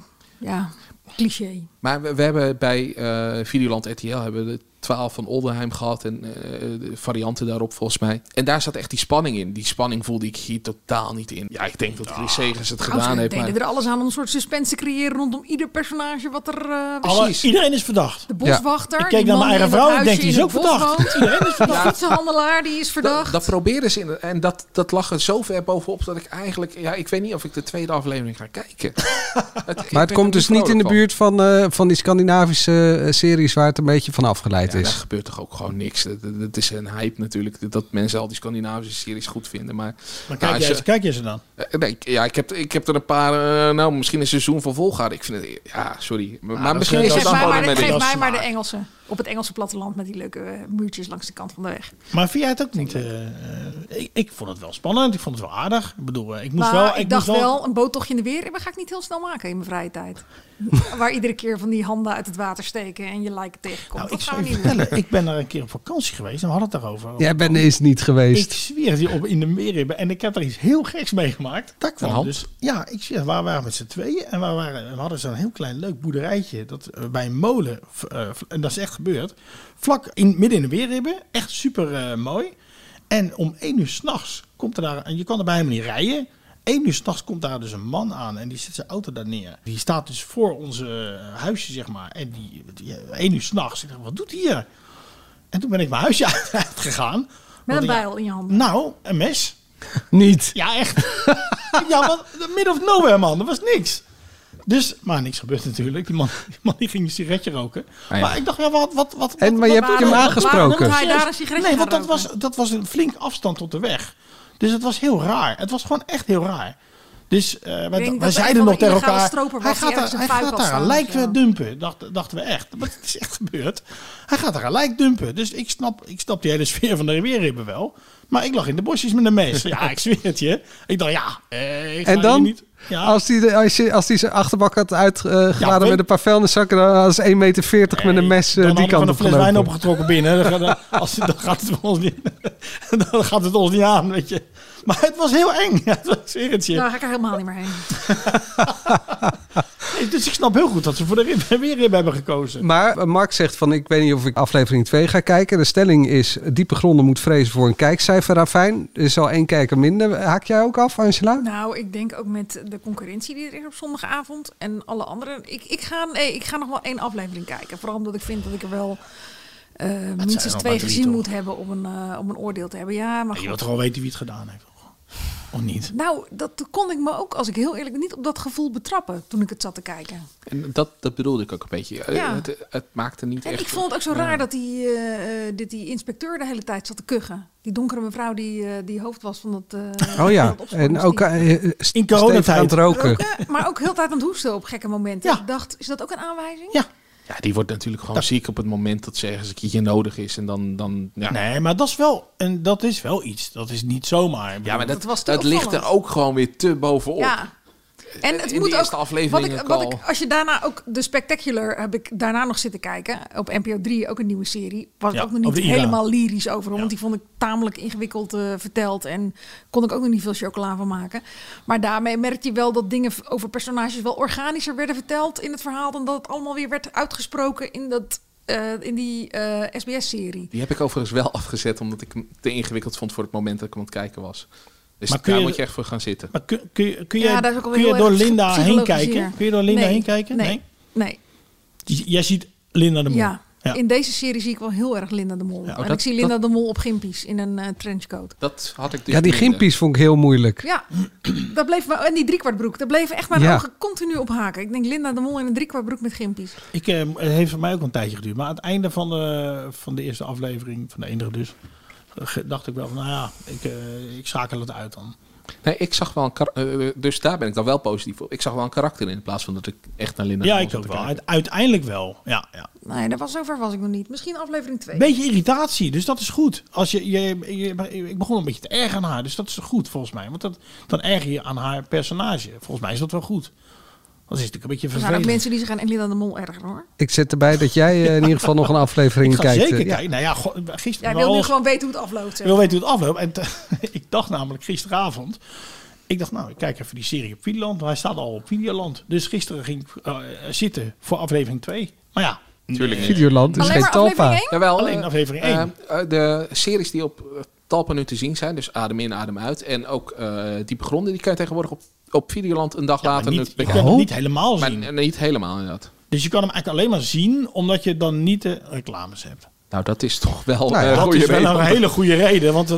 cliché. Maar we hebben bij Videoland RTL hebben de 12 van Oldenheim gehad en de varianten daarop volgens mij. En daar zat echt die spanning in. Die spanning voelde ik hier totaal niet in. Ja, ik denk dat Chris Segers het gedaan heeft. Ze deden er alles aan om een soort suspense te creëren rondom ieder personage wat er... Iedereen is verdacht. De boswachter. Ik keek naar mijn eigen vrouw en denk, die is ook verdacht. Iedereen is verdacht. De fietsenhandelaar, die is verdacht. Dat probeerden ze in. En dat lag er zo ver bovenop dat ik eigenlijk... Ja, ik weet niet of ik de tweede aflevering ga kijken. Maar het komt dus niet in de buurt van die Scandinavische series waar het een beetje van afgeleid is. Daar gebeurt toch ook gewoon niks. Het is een hype natuurlijk dat mensen al die Scandinavische series goed vinden. Maar kijk je ze dan? Nee, ja, ik heb er een paar, misschien een seizoen van volgehouden. Ik vind het, sorry. Maar misschien is het dan gewoon met geef mij maar de Engelse. Op het Engelse platteland met die leuke muurtjes langs de kant van de weg. Maar vind jij het ook niet? Ik vond het wel spannend. Ik vond het wel aardig. Ik bedoel, ik dacht wel, een boottochtje in de weer. Maar ga ik niet heel snel maken in mijn vrije tijd. Waar iedere keer van die handen uit het water steken en je lijken tegenkomt. Nou, ik zou je vertellen, ik ben er een keer op vakantie geweest en we hadden het daarover. Jij bent eens niet geweest. Ik zweer het je op in de Meerribben en ik heb er iets heel geks meegemaakt. Dat kwam dus. Ja, ik zeg, we waren met z'n tweeën en we hadden zo'n heel klein leuk boerderijtje dat bij een molen, en dat is echt gebeurd, midden in de Meerribben, echt super mooi. En om 1 uur 's nachts komt er daar, en je kan er bij hem niet rijden. 1 uur 's nachts komt daar dus een man aan en die zet zijn auto daar neer. Die staat dus voor onze huisje, zeg maar. En 1 uur 's nachts. Ik dacht, wat doet hij hier? En toen ben ik mijn huisje uitgegaan. Met een bijl in je handen. Nou, een mes. Niet. Ja, echt. Ja, want middle of nowhere, man. Er was niks. Dus, maar niks gebeurt natuurlijk. Die man die ging een sigaretje roken. Ah, ja. Maar ik dacht, ja, wat. Maar je hebt hem aangesproken. Waarom hij daar een sigaretje want dat was een flink afstand tot de weg. Dus het was heel raar. Het was gewoon echt heel raar. Dus wij zeiden nog tegen elkaar, hij gaat daar een lijk dumpen, dachten we echt. Maar het is echt gebeurd. Hij gaat daar een lijk dumpen. Dus ik snap die hele sfeer van de Weerribben wel. Maar ik lag in de bosjes met een mes. Ja, ik zweer het je. Ik dacht, ik ga en dan? Niet, ja. Als die zijn achterbak had uitgeladen met een paar vuilniszakken, dan was 1,40 meter met een mes die kant op gelopen. Dan een fles wijn opgetrokken binnen. Dan gaat het ons niet aan, weet je. Maar het was heel eng. Ja, dat zweer het je. Nou, ga ik er helemaal niet meer heen. Dus ik snap heel goed dat ze voor de Weerribben hebben gekozen. Maar Mark zegt van, ik weet niet of ik aflevering 2 ga kijken. De stelling is, diepe gronden moet vrezen voor een kijkcijferravijn. Er is al 1 kijker minder. Haak jij ook af, Angela? Nou, ik denk ook met de concurrentie die er is op zondagavond en alle anderen. Ik ga nog wel 1 aflevering kijken. Vooral omdat ik vind dat ik er wel minstens 2 gezien moet hebben om een oordeel te hebben. Ja, maar je wilt toch wel weten wie het gedaan heeft? Of niet? Nou, dat kon ik me ook, als ik heel eerlijk niet op dat gevoel betrappen toen ik het zat te kijken. En dat bedoelde ik ook een beetje. Ja. Het maakte niet En echt... ik vond het ook zo raar dat die inspecteur de hele tijd zat te kuchen. Die donkere mevrouw die hoofd was van dat... Oh ja, en ook in coronatijd aan het roken. Maar ook heel de tijd aan het hoesten op gekke momenten. Ja. Ik dacht, is dat ook een aanwijzing? Ja. Ja, die wordt natuurlijk gewoon ziek op het moment dat ze ergens een keertje nodig is. En dan ja. Nee, maar dat is wel iets. Dat is niet zomaar. Ja, maar was dat ligt er ook gewoon weer te bovenop. Ja. En het in moet de eerste ook, aflevering wat ik, als je daarna ook de Spectacular heb ik daarna nog zitten kijken op NPO 3, ook een nieuwe serie, was ik ook nog niet helemaal lyrisch over, want die vond ik tamelijk ingewikkeld verteld en kon ik ook nog niet veel chocola van maken. Maar daarmee merkte je wel dat dingen over personages wel organischer werden verteld in het verhaal dan dat het allemaal weer werd uitgesproken in die SBS-serie. Die heb ik overigens wel afgezet omdat ik hem te ingewikkeld vond voor het moment dat ik hem aan het kijken was. Dus maar daar moet je echt voor gaan zitten. Maar kun je door Linda heen kijken? Kun je door Linda heen kijken? Nee. Jij ziet Linda de Mol. Ja. In deze serie zie ik wel heel erg Linda de Mol. Ja. En ik zie Linda de Mol op gimpies in een trenchcoat. Dat had ik dus Ja, die gimpies vond ik heel moeilijk. Ja, dat bleef me, en die driekwartbroek, daar bleven echt mijn ogen continu op haken. Ik denk Linda de Mol in een driekwartbroek met gimpies. Het heeft voor mij ook een tijdje geduurd. Maar aan het einde van de eerste aflevering, van de enige dus, dacht ik wel van, nou ja, ik schakel het uit dan. Nee, ik zag wel dus daar ben ik dan wel positief op. Ik zag wel een karakter in plaats van dat ik echt naar Linda. Ja, ik ook wel. Uiteindelijk wel. Ja. Nee, zover was ik nog niet. Misschien aflevering 2. Beetje irritatie, dus dat is goed. Als ik begon een beetje te ergeren aan haar, dus dat is goed volgens mij. Want dan erger je aan haar personage. Volgens mij is dat wel goed. Dat is natuurlijk een beetje vervelend. Er zijn ook mensen die zich aan Linda de Mol ergeren, hoor. Ik zet erbij dat jij in ieder geval nog een aflevering kijkt. Ik ga zeker kijken. Nou ja, gisteren. Jij wil nu gewoon weten hoe het afloopt. Ik wil weten hoe het afloopt. En ik dacht namelijk gisteravond. Ik dacht, nou, ik kijk even die serie op Videoland. Hij staat al op Videoland. Dus gisteren ging ik zitten voor aflevering 2. Maar ja. Natuurlijk niet. Videoland is geen Talpa. Jawel, alleen aflevering 1. De series die op Talpa nu te zien zijn. Dus Adem in, Adem uit. En ook Diepe Gronden. Die kan je tegenwoordig op Videoland een dag later. Je kan hem niet helemaal zien. Maar niet helemaal, inderdaad. Dus je kan hem eigenlijk alleen maar zien omdat je dan niet de reclames hebt. Nou, dat is toch wel dat is wel een hele goede reden. Want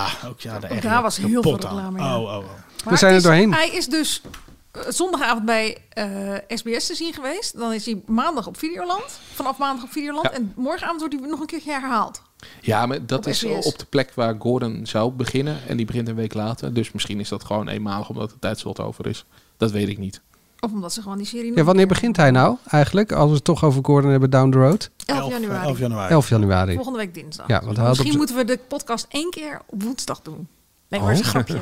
daar was heel veel reclame. Ja. We zijn er doorheen. Hij is dus zondagavond bij SBS te zien geweest. Dan is hij maandag op Videoland. Vanaf maandag op Videoland. Ja. En morgenavond wordt hij nog een keertje herhaald. Ja, maar dat is SBS. Op de plek waar Gordon zou beginnen. En die begint een week later. Dus misschien is dat gewoon eenmalig omdat het tijdslot over is. Dat weet ik niet. Of omdat ze gewoon die serie... Ja, wanneer begint hij nou eigenlijk? Als we het toch over Gordon hebben, Down the Road? 11 januari. Volgende week dinsdag. Ja, want misschien moeten we de podcast 1 keer op woensdag doen. Nee, maar is een grapje.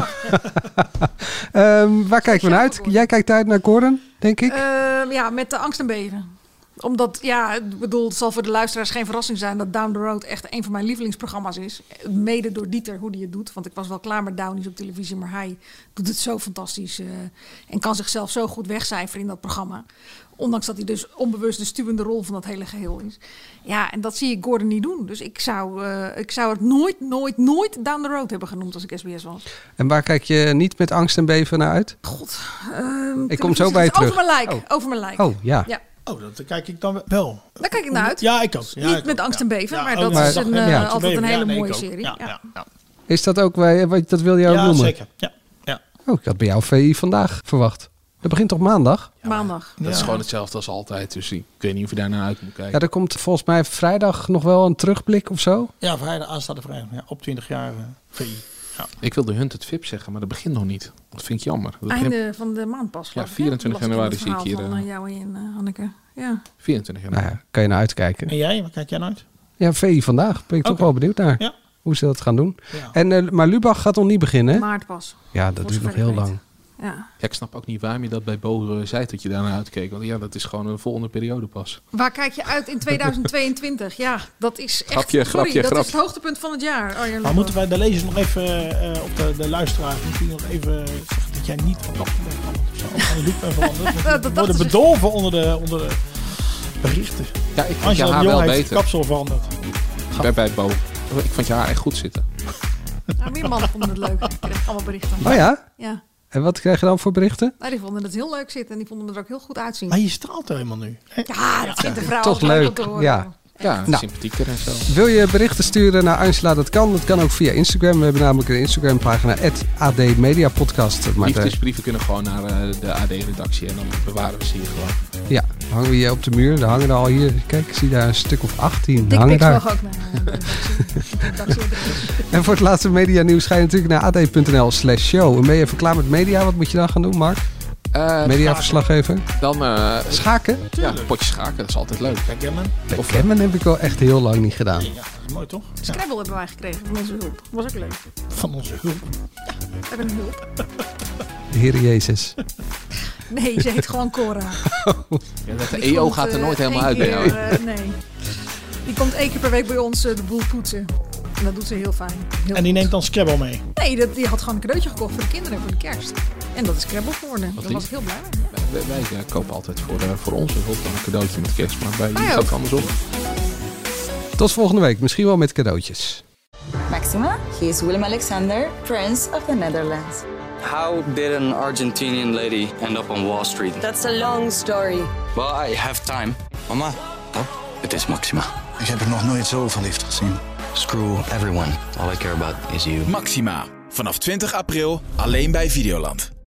Waar kijken we naar uit? Jij kijkt uit naar Gordon, denk ik? Ja, met de angst en beven. Omdat, ik bedoel, het zal voor de luisteraars geen verrassing zijn dat Down the Road echt een van mijn lievelingsprogramma's is. Mede door Dieter, hoe die het doet. Want ik was wel klaar met Downies op televisie, maar hij doet het zo fantastisch. En kan zichzelf zo goed wegcijferen in dat programma. Ondanks dat hij dus onbewust de stuwende rol van dat hele geheel is. Ja, en dat zie ik Gordon niet doen. Dus ik zou het nooit Down the Road hebben genoemd als ik SBS was. En waar kijk je niet met angst en beven naar uit? God. Ik kom zo bij je terug. Over mijn lijk. Oh, ja. Oh, dat kijk ik dan wel. Daar kijk ik naar uit. Ja, ik ook. Ja, niet ik met ook. angst en beven, ja. maar dat is altijd een hele mooie serie. Ja. Is dat ook, dat wil je ook noemen? Zeker. Ja. Oh, ik had bij jou VI vandaag verwacht. Dat begint toch maandag? Maandag. Dat is gewoon hetzelfde als altijd. Dus ik weet niet of je daarna uit moet kijken. Ja, er komt volgens mij vrijdag nog wel een terugblik of zo. Ja, aanstaande vrijdag. Ja, op 20 jaar VI. Ja. Ik wilde Hunted VIP zeggen, maar dat begint nog niet. Dat vind ik jammer. Einde van de maand pas. Ja, 24 januari zie ik hier. Van jou en Hanneke. Ja. 24 januari. Nou ja, kan je naar uitkijken. En jij? Waar kijk jij naar uit? Ja, VI vandaag. Ben ik toch wel benieuwd naar. Ja. Hoe ze dat gaan doen. Ja. En, maar Lubach gaat nog niet beginnen, hè? Maart pas. Ja, dat duurt nog heel lang. Ja. Ik snap ook niet waarom je dat bij Bo zei dat je daarna uitkeek. Want ja, dat is gewoon een volgende periode pas. Waar kijk je uit in 2022? Ja, dat is echt... Grapje. Dat is het hoogtepunt van het jaar. Maar moeten wij de lezers nog even, op de luisteraars, misschien nog even zeggen dat jij niet van dat van de loop bent veranderd? We worden bedolven onder de berichten. Ja, ik vond je haar wel beter. Kapsel veranderd. Bij Bo. Ik vond je haar echt goed zitten. Nou, meer mannen vonden het leuk. Ik kreeg allemaal berichten. Oh ja? Ja. En wat krijg je dan voor berichten? Nou, die vonden het heel leuk zitten en die vonden me er ook heel goed uitzien. Maar je straalt er helemaal nu. Hè? Ja, dat vindt de vrouw toch leuk. te horen. Ja. Ja, sympathieker en zo. Wil je berichten sturen naar Angela? Dat kan ook via Instagram. We hebben namelijk een Instagram-pagina @AD-mediapodcast. Liefdesbrieven kunnen gewoon naar de AD-redactie en dan bewaren we ze hier gewoon. Ja, hangen we hier op de muur. Daar hangen er al hier, kijk, ik zie daar een stuk of 18 hangen daar. Ook en voor het laatste media nieuws ga je natuurlijk naar ad.nl/show. En ben je even klaar met media? Wat moet je dan gaan doen, Mark? Mediaverslaggever? Dan schaken? Ja, potje schaken, dat is altijd leuk. Backgammon heb ik wel echt heel lang niet gedaan. Ja, dat is mooi toch? Scrabble hebben wij gekregen van onze hulp. Was ook leuk. Van onze hulp? Ja, we hebben een hulp. De Heer Jezus. Nee, ze heet gewoon Cora. Ja, de EO gaat er nooit helemaal uit bij jou. Nee. Die komt 1 keer per week bij ons de boel poetsen. En dat doet ze heel fijn. En die neemt dan Scrabble mee? Nee, die had gewoon een cadeautje gekocht voor de kinderen voor de kerst. En dat is Scrabble geworden. Daar was ik heel blij mee. Wij kopen altijd voor onze hulp een cadeautje met kerst. Maar bij jullie gaat het andersom. Tot volgende week. Misschien wel met cadeautjes. Maxima, he is Willem-Alexander, Prince of the Netherlands. How did an Argentinian lady end up on Wall Street? That's a long story. Well, I have time. Mama, Het is Maxima. ik heb er nog nooit zo verliefd gezien. Screw everyone. All I care about is you. Maxima. Vanaf 20 april alleen bij Videoland.